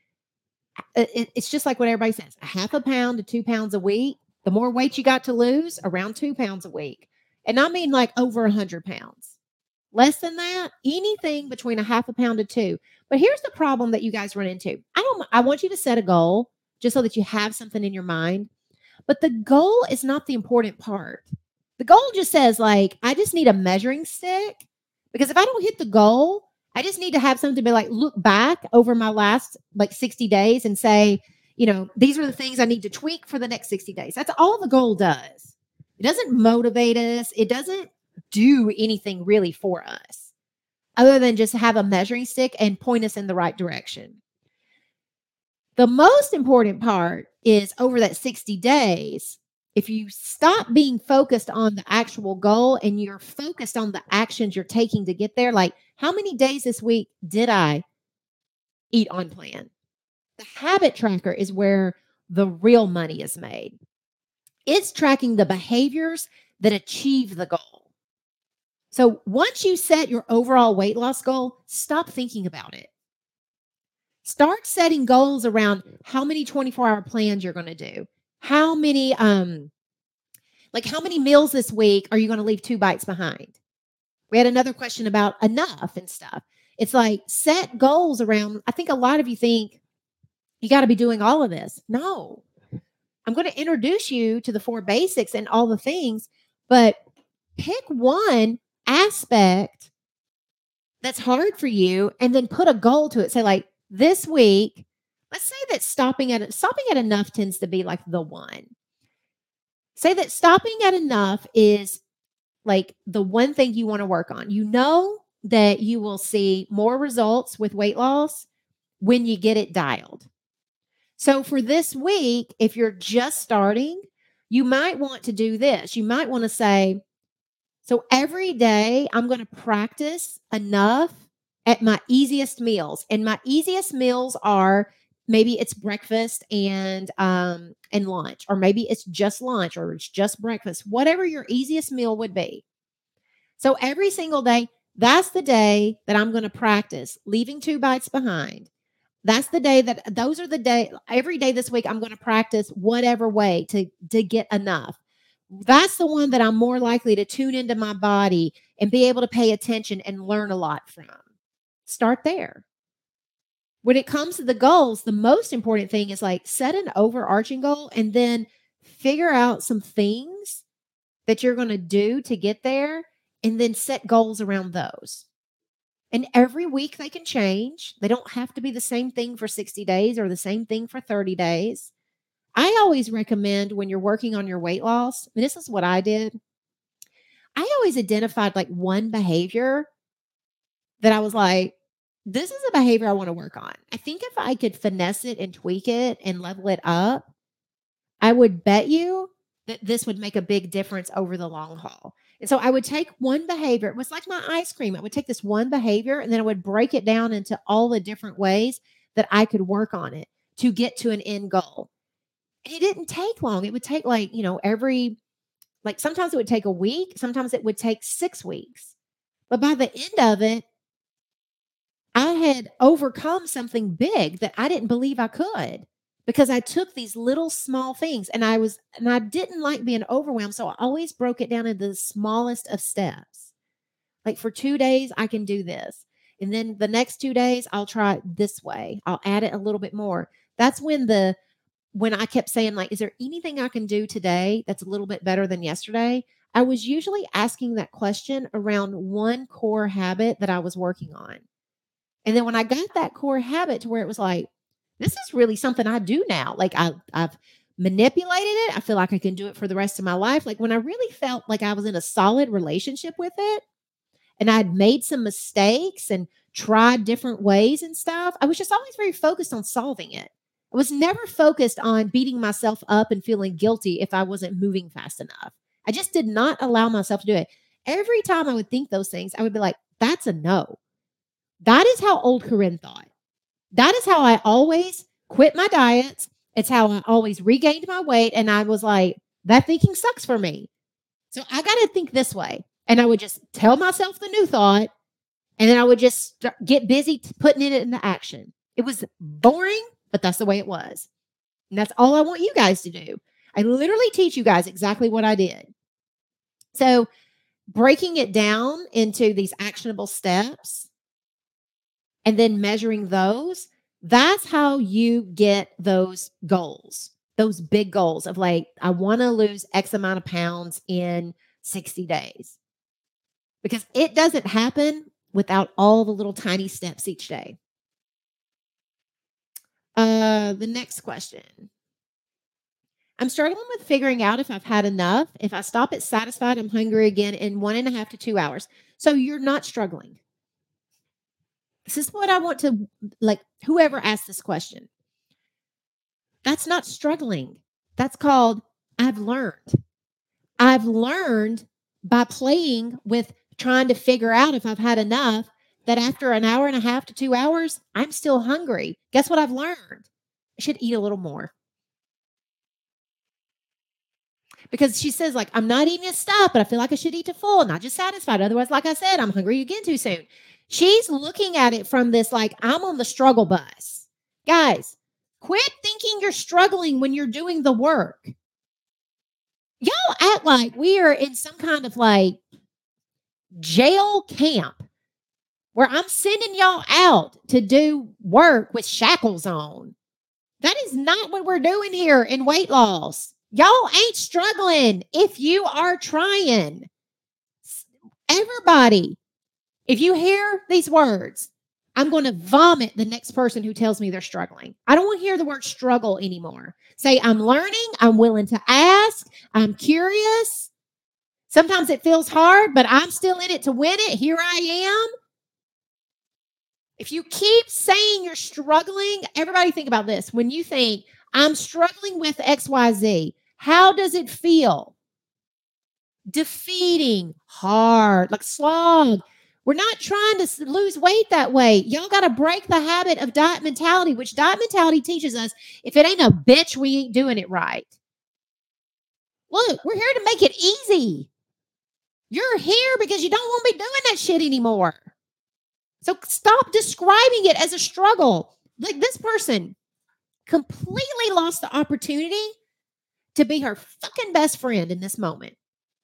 It's just like what everybody says, a half a pound to two pounds a week. The more weight you got to lose, around two pounds a week. And I mean like over a hundred pounds. Less than that, anything between a half a pound to two. But here's the problem that you guys run into. I don't, I want you to set a goal just so that you have something in your mind. But the goal is not the important part. The goal just says, like, I just need a measuring stick, because if I don't hit the goal, I just need to have something to be like, look back over my last like sixty days and say, you know, these are the things I need to tweak for the next sixty days. That's all the goal does. It doesn't motivate us. It doesn't do anything really for us other than just have a measuring stick and point us in the right direction. The most important part is over that sixty days, if you stop being focused on the actual goal and you're focused on the actions you're taking to get there, like how many days this week did I eat on plan? The habit tracker is where the real money is made. It's tracking the behaviors that achieve the goal. So once you set your overall weight loss goal, stop thinking about it. Start setting goals around how many twenty-four hour plans you're going to do. How many, um, like how many meals this week are you going to leave two bites behind? We had another question about enough and stuff. It's like set goals around, I think a lot of you think you got to be doing all of this. No, I'm going to introduce you to the four basics and all the things, but pick one aspect that's hard for you and then put a goal to it. Say like this week, let's say that stopping at stopping at enough tends to be like the one. Say that stopping at enough is like the one thing you want to work on. You know that you will see more results with weight loss when you get it dialed. So for this week, if you're just starting, you might want to do this. You might want to say, so every day I'm going to practice enough at my easiest meals. And my easiest meals are maybe it's breakfast and um and lunch, or maybe it's just lunch or it's just breakfast, whatever your easiest meal would be. So every single day, that's the day that I'm going to practice leaving two bites behind. That's the day that those are the day every day this week I'm going to practice whatever way to to get enough. That's the one that I'm more likely to tune into my body and be able to pay attention and learn a lot from. Start there. When it comes to the goals, the most important thing is like set an overarching goal and then figure out some things that you're going to do to get there and then set goals around those. And every week they can change. They don't have to be the same thing for sixty days or the same thing for thirty days. I always recommend when you're working on your weight loss, and this is what I did. I always identified like one behavior that I was like, this is a behavior I want to work on. I think if I could finesse it and tweak it and level it up, I would bet you that this would make a big difference over the long haul. And so I would take one behavior. It was like my ice cream. I would take this one behavior and then I would break it down into all the different ways that I could work on it to get to an end goal. And it didn't take long. It would take like, you know, every, like sometimes it would take a week. Sometimes it would take six weeks. But by the end of it, I had overcome something big that I didn't believe I could because I took these little small things and I was, and I didn't like being overwhelmed. So I always broke it down into the smallest of steps. Like for two days, I can do this. And then the next two days, I'll try it this way. I'll add it a little bit more. That's when the, when I kept saying like, is there anything I can do today that's a little bit better than yesterday? I was usually asking that question around one core habit that I was working on. And then when I got that core habit to where it was like, this is really something I do now. Like I, I've manipulated it. I feel like I can do it for the rest of my life. Like when I really felt like I was in a solid relationship with it and I'd made some mistakes and tried different ways and stuff, I was just always very focused on solving it. I was never focused on beating myself up and feeling guilty if I wasn't moving fast enough. I just did not allow myself to do it. Every time I would think those things, I would be like, that's a no. That is how old Corinne thought. That is how I always quit my diets. It's how I always regained my weight. And I was like, that thinking sucks for me. So I got to think this way. And I would just tell myself the new thought. And then I would just start, get busy putting it into action. It was boring, but that's the way it was. And that's all I want you guys to do. I literally teach you guys exactly what I did. So breaking it down into these actionable steps and then measuring those, that's how you get those goals, those big goals of like, I want to lose X amount of pounds in sixty days. Because it doesn't happen without all the little tiny steps each day. Uh, the next question. I'm struggling with figuring out if I've had enough. If I stop at satisfied, I'm hungry again in one and a half to two hours. So you're not struggling. This is what I want to, like, whoever asked this question. That's not struggling. That's called, I've learned. I've learned by playing with trying to figure out if I've had enough that after an hour and a half to two hours, I'm still hungry. Guess what I've learned? I should eat a little more. Because she says, like, I'm not eating to stop, but I feel like I should eat to full, not just satisfied. Otherwise, like I said, I'm hungry again too soon. She's looking at it from this, like, I'm on the struggle bus. Guys, quit thinking you're struggling when you're doing the work. Y'all act like we are in some kind of like jail camp where I'm sending y'all out to do work with shackles on. That is not what we're doing here in weight loss. Y'all ain't struggling if you are trying. Everybody, if you hear these words, I'm going to vomit the next person who tells me they're struggling. I don't want to hear the word struggle anymore. Say, I'm learning. I'm willing to ask. I'm curious. Sometimes it feels hard, but I'm still in it to win it. Here I am. If you keep saying you're struggling, everybody think about this. When you think, I'm struggling with X Y Z, how does it feel? Defeating, hard, like slog. We're not trying to lose weight that way. Y'all got to break the habit of diet mentality, which diet mentality teaches us if it ain't a bitch, we ain't doing it right. Look, we're here to make it easy. You're here because you don't want to be doing that shit anymore. So stop describing it as a struggle. Like this person completely lost the opportunity to be her fucking best friend in this moment.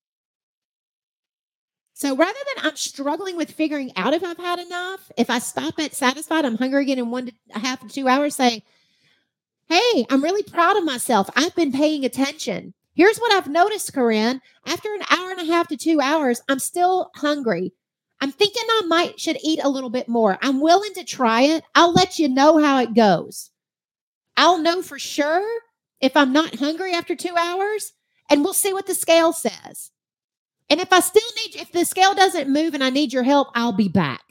So rather than I'm struggling with figuring out if I've had enough, if I stop at satisfied, I'm hungry again in one and a half to two hours, say, hey, I'm really proud of myself. I've been paying attention. Here's what I've noticed, Corinne. After an hour and a half to two hours, I'm still hungry. I'm thinking I might should eat a little bit more. I'm willing to try it. I'll let you know how it goes. I'll know for sure if I'm not hungry after two hours, and we'll see what the scale says. And if I still need, if the scale doesn't move and I need your help, I'll be back.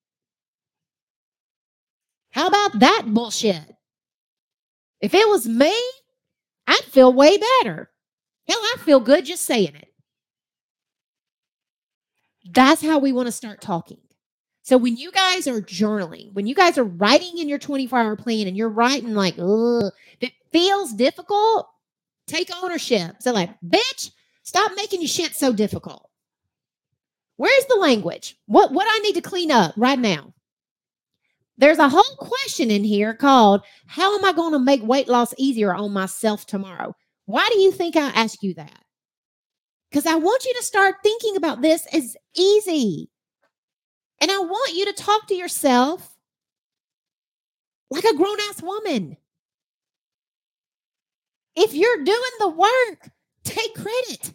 How about that bullshit? If it was me, I'd feel way better. Hell, I feel good just saying it. That's how we want to start talking. So when you guys are journaling, when you guys are writing in your twenty-four hour plan and you're writing like, ugh, if it feels difficult, take ownership. So like, bitch, stop making your shit so difficult. Where's the language? What, what I need to clean up right now? There's a whole question in here called, how am I going to make weight loss easier on myself tomorrow? Why do you think I ask you that? Because I want you to start thinking about this as easy. And I want you to talk to yourself like a grown-ass woman. If you're doing the work, take credit.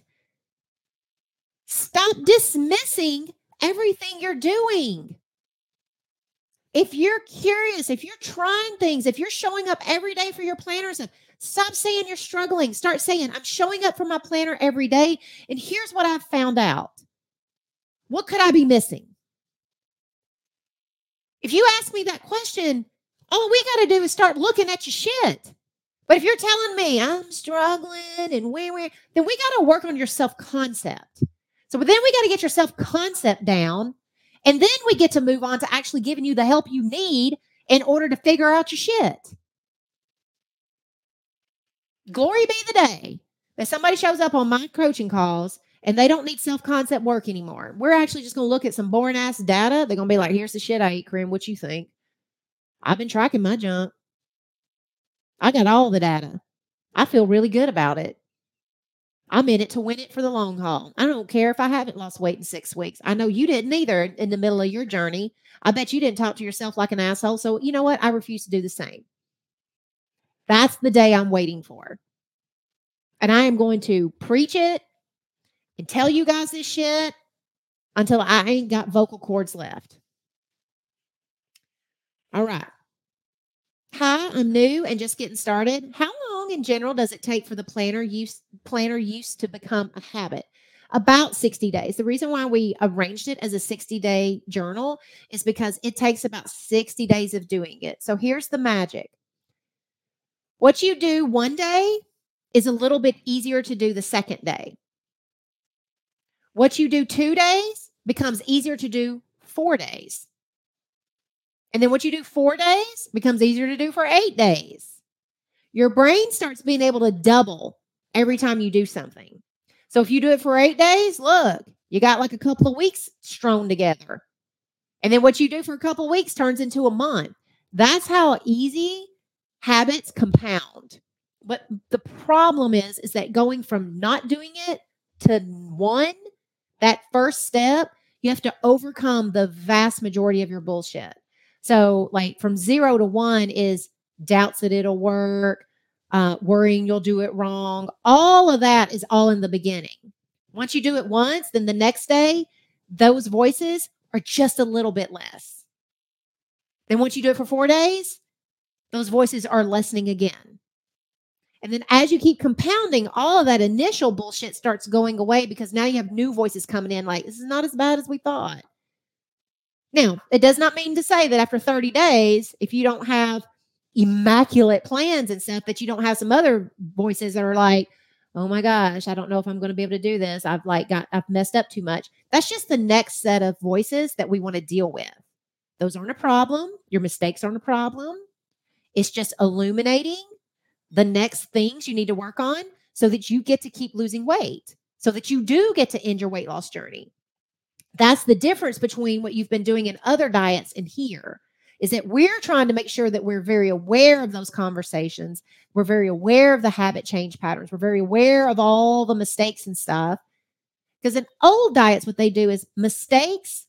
Stop dismissing everything you're doing. If you're curious, if you're trying things, if you're showing up every day for your planners, stop saying you're struggling. Start saying, I'm showing up for my planner every day, and here's what I've found out. What could I be missing? If you ask me that question, all we got to do is start looking at your shit. But if you're telling me I'm struggling and we we then we got to work on your self-concept. So then we got to get your self-concept down, and then we get to move on to actually giving you the help you need in order to figure out your shit. Glory be the day that somebody shows up on my coaching calls and they don't need self-concept work anymore. We're actually just going to look at some boring ass data. They're going to be like, here's the shit I ate, Corinne. What you think? I've been tracking my junk. I got all the data. I feel really good about it. I'm in it to win it for the long haul. I don't care if I haven't lost weight in six weeks. I know you didn't either in the middle of your journey. I bet you didn't talk to yourself like an asshole. So you know what? I refuse to do the same. That's the day I'm waiting for. And I am going to preach it and tell you guys this shit until I ain't got vocal cords left. All right. Hi, I'm new and just getting started. How long in general does it take for the planner use planner use to become a habit? About sixty days. The reason why we arranged it as a sixty day journal is because it takes about sixty days of doing it. So here's the magic. What you do one day is a little bit easier to do the second day. What you do two days becomes easier to do four days. And then what you do four days becomes easier to do for eight days. Your brain starts being able to double every time you do something. So if you do it for eight days, look, you got like a couple of weeks strewn together. And then what you do for a couple of weeks turns into a month. That's how easy habits compound. But the problem is, is that going from not doing it to one, that first step, you have to overcome the vast majority of your bullshit. So like from zero to one is doubts that it'll work, uh, worrying you'll do it wrong. All of that is all in the beginning. Once you do it once, then the next day, those voices are just a little bit less. Then once you do it for four days, those voices are lessening again. And then as you keep compounding, all of that initial bullshit starts going away because now you have new voices coming in like, this is not as bad as we thought. Now, it does not mean to say that after thirty days, if you don't have immaculate plans and stuff, that you don't have some other voices that are like, oh my gosh, I don't know if I'm going to be able to do this. I've like got, I've messed up too much. That's just the next set of voices that we want to deal with. Those aren't a problem. Your mistakes aren't a problem. It's just illuminating the next things you need to work on so that you get to keep losing weight, so that you do get to end your weight loss journey. That's the difference between what you've been doing in other diets and here, is that we're trying to make sure that we're very aware of those conversations. We're very aware of the habit change patterns. We're very aware of all the mistakes and stuff. Because in old diets, what they do is mistakes,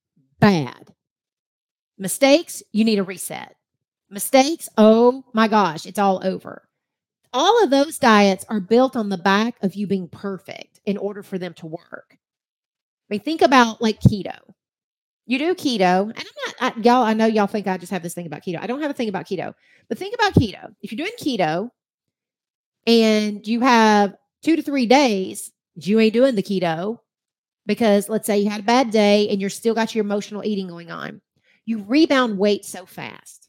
bad. Mistakes, you need a reset. Mistakes, oh my gosh, it's all over. All of those diets are built on the back of you being perfect in order for them to work. I mean, think about like keto. You do keto, and I'm not, I, y'all, I know y'all think I just have this thing about keto. I don't have a thing about keto, but think about keto. If you're doing keto, and you have two to three days, you ain't doing the keto because let's say you had a bad day and you're still got your emotional eating going on. You rebound weight so fast.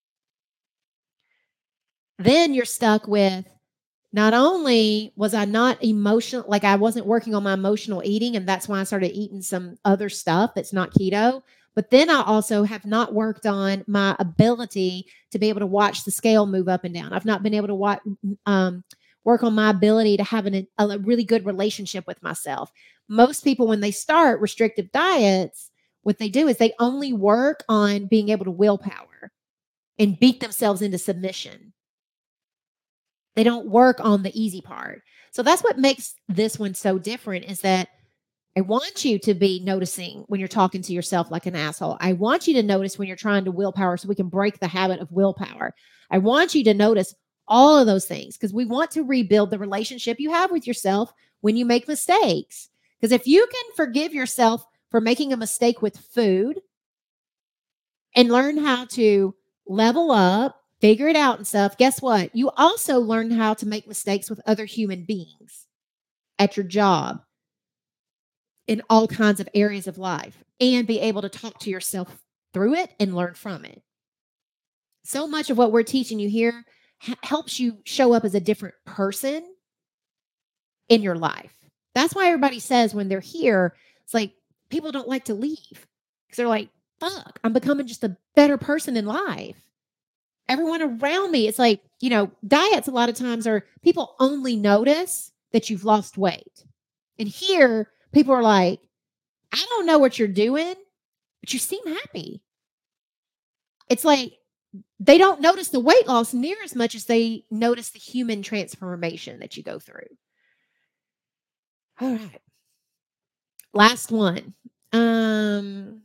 Then you're stuck with not only was I not emotional, like I wasn't working on my emotional eating, and that's why I started eating some other stuff that's not keto. But then I also have not worked on my ability to be able to watch the scale move up and down. I've not been able to watch, um, work on my ability to have an, a really good relationship with myself. Most people, when they start restrictive diets, what they do is they only work on being able to willpower and beat themselves into submission. They don't work on the easy part. So that's what makes this one so different is that I want you to be noticing when you're talking to yourself like an asshole. I want you to notice when you're trying to willpower so we can break the habit of willpower. I want you to notice all of those things because we want to rebuild the relationship you have with yourself when you make mistakes. Because if you can forgive yourself for making a mistake with food and learn how to level up, figure it out and stuff, guess what? You also learn how to make mistakes with other human beings at your job, in all kinds of areas of life, and be able to talk to yourself through it and learn from it. So much of what we're teaching you here h- helps you show up as a different person in your life. That's why everybody says when they're here, it's like people don't like to leave because they're like, fuck, I'm becoming just a better person in life. Everyone around me, it's like, you know, diets a lot of times are people only notice that you've lost weight. And here, people are like, I don't know what you're doing, but you seem happy. It's like they don't notice the weight loss near as much as they notice the human transformation that you go through. All right. Last one. Um,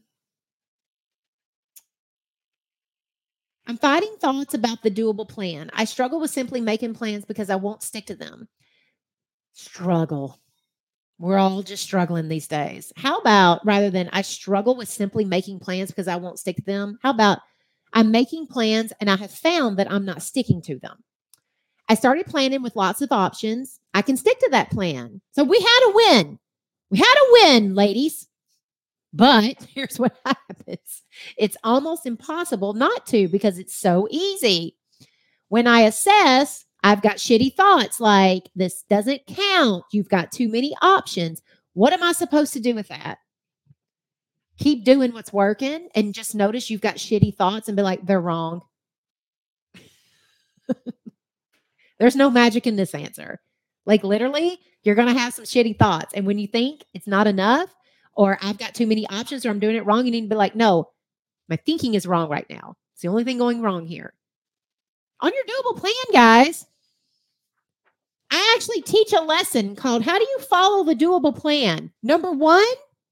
I'm fighting thoughts about the doable plan. I struggle with simply making plans because I won't stick to them. Struggle. We're all just struggling these days. How about rather than I struggle with simply making plans because I won't stick to them, how about I'm making plans and I have found that I'm not sticking to them? I started planning with lots of options. I can stick to that plan. So we had a win. We had a win, ladies. But here's what happens it's almost impossible not to because it's so easy. When I assess, I've got shitty thoughts like, this doesn't count. You've got too many options. What am I supposed to do with that? Keep doing what's working and just notice you've got shitty thoughts and be like, they're wrong. There's no magic in this answer. Like literally, you're going to have some shitty thoughts. And when you think it's not enough or I've got too many options or I'm doing it wrong, you need to be like, no, my thinking is wrong right now. It's the only thing going wrong here. On your doable plan, guys, I actually teach a lesson called How Do You Follow the Doable Plan? Number one,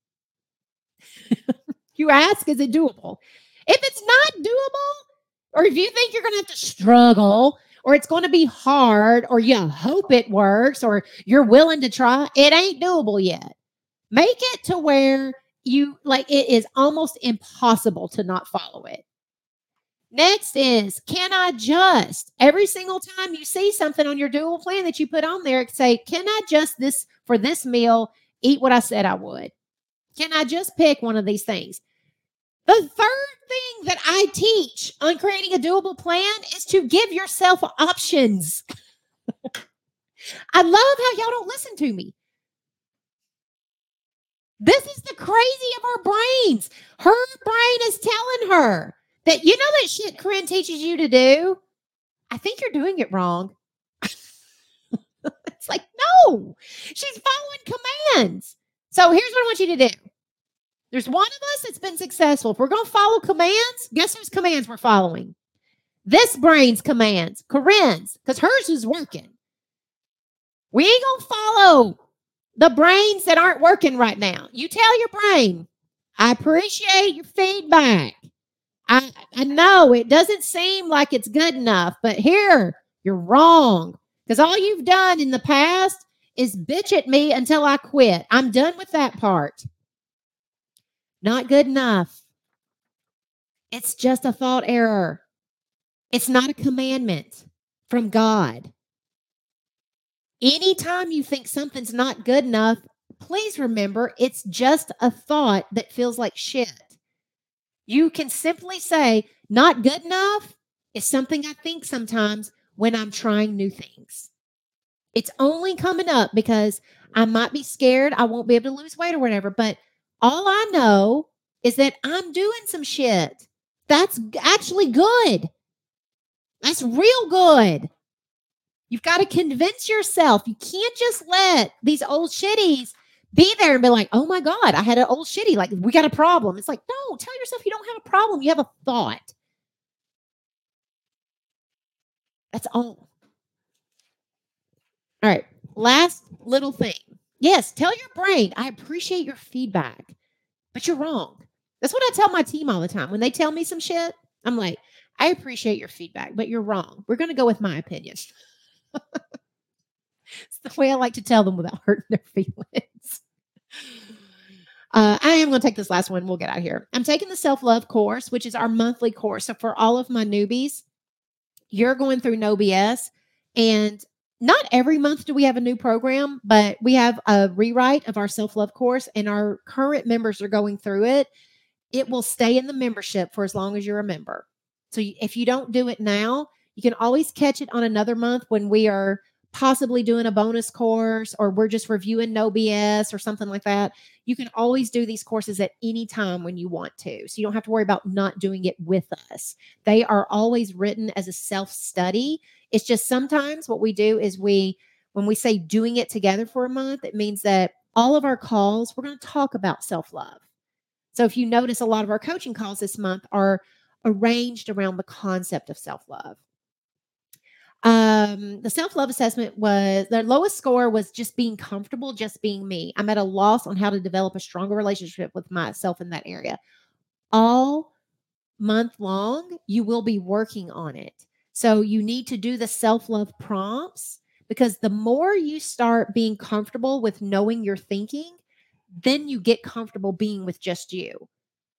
you ask, is it doable? If it's not doable, or if you think you're going to have to struggle, or it's going to be hard, or you hope it works, or you're willing to try, it ain't doable yet. Make it to where you like it is almost impossible to not follow it. Next is, can I just every single time you see something on your doable plan that you put on there, say, can I just this for this meal eat what I said I would? Can I just pick one of these things? The third thing that I teach on creating a doable plan is to give yourself options. I love how y'all don't listen to me. This is the crazy of our brains. Her brain is telling her that, you know, that shit Corinne teaches you to do. I think you're doing it wrong. It's like, no, she's following commands. So here's what I want you to do. There's one of us that's been successful. If we're going to follow commands, guess whose commands we're following? This brain's commands, Corinne's, because hers is working. We ain't going to follow the brains that aren't working right now. You tell your brain, I appreciate your feedback. I, I know it doesn't seem like it's good enough, but here, you're wrong. Because all you've done in the past is bitch at me until I quit. I'm done with that part. Not good enough. It's just a thought error. It's not a commandment from God. Anytime you think something's not good enough, please remember it's just a thought that feels like shit. You can simply say, not good enough is something I think sometimes when I'm trying new things. It's only coming up because I might be scared I won't be able to lose weight or whatever. But all I know is that I'm doing some shit. That's actually good. That's real good. You've got to convince yourself. You can't just let these old shitties be there and be like, oh my God, I had an old shitty. Like, we got a problem. It's like, no, tell yourself you don't have a problem. You have a thought. That's all. All right. Last little thing. Yes, tell your brain, I appreciate your feedback, but you're wrong. That's what I tell my team all the time. When they tell me some shit, I'm like, I appreciate your feedback, but you're wrong. We're going to go with my opinion. It's the way I like to tell them without hurting their feelings. Uh, I am going to take this last one. We'll get out of here. I'm taking the self-love course, which is our monthly course. So for all of my newbies, you're going through No B S, and not every month do we have a new program, but we have a rewrite of our self-love course, and our current members are going through it. It will stay in the membership for as long as you're a member. So if you don't do it now, you can always catch it on another month when we are possibly doing a bonus course, or we're just reviewing No B S or something like that. You can always do these courses at any time when you want to. So you don't have to worry about not doing it with us. They are always written as a self-study. It's just sometimes what we do is we, when we say doing it together for a month, it means that all of our calls, we're going to talk about self-love. So if you notice, a lot of our coaching calls this month are arranged around the concept of self-love. Um, the self-love assessment was, their lowest score was just being comfortable, just being me. I'm at a loss on how to develop a stronger relationship with myself in that area. All month long, you will be working on it. So you need to do the self-love prompts, because the more you start being comfortable with knowing your thinking, then you get comfortable being with just you.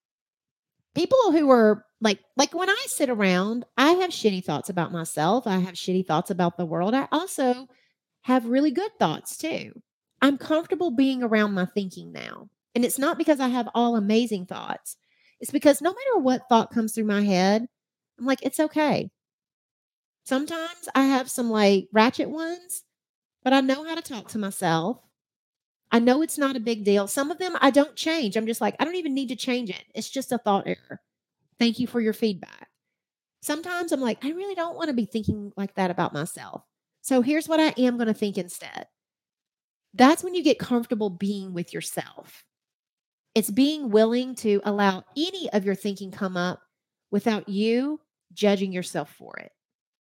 People who are like, like when I sit around, I have shitty thoughts about myself. I have shitty thoughts about the world. I also have really good thoughts too. I'm comfortable being around my thinking now. And it's not because I have all amazing thoughts. It's because no matter what thought comes through my head, I'm like, it's okay. Sometimes I have some like ratchet ones, but I know how to talk to myself. I know it's not a big deal. Some of them I don't change. I'm just like, I don't even need to change it. It's just a thought error. Thank you for your feedback. Sometimes I'm like, I really don't want to be thinking like that about myself. So here's what I am going to think instead. That's when you get comfortable being with yourself. It's being willing to allow any of your thinking come up without you judging yourself for it.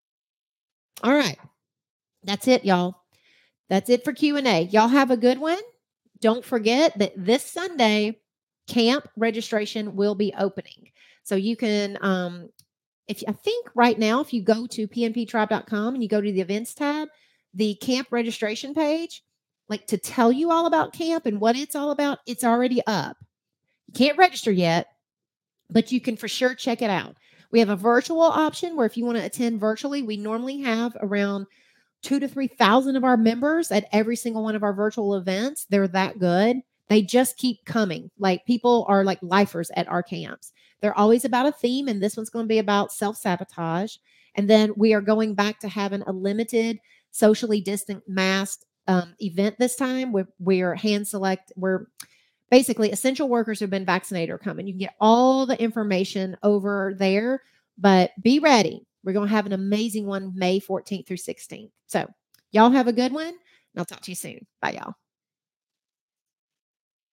All right. That's it, y'all. That's it for Q and A. Y'all have a good one. Don't forget that this Sunday, camp registration will be opening. So you can, um, if I think right now, if you go to p n p tribe dot com and you go to the events tab, the camp registration page, like to tell you all about camp and what it's all about, it's already up. You can't register yet, but you can for sure check it out. We have a virtual option where if you want to attend virtually, we normally have around two to three thousand of our members at every single one of our virtual events. They're that good. They just keep coming. Like, people are like lifers at our camps. They're always about a theme, and this one's going to be about self-sabotage. And then we are going back to having a limited, socially distant, masked um, event this time. We're, we're hand select. We're basically essential workers who've been vaccinated are coming. You can get all the information over there, but be ready. We're going to have an amazing one May fourteenth through sixteenth. So y'all have a good one, and I'll talk to you soon. Bye, y'all.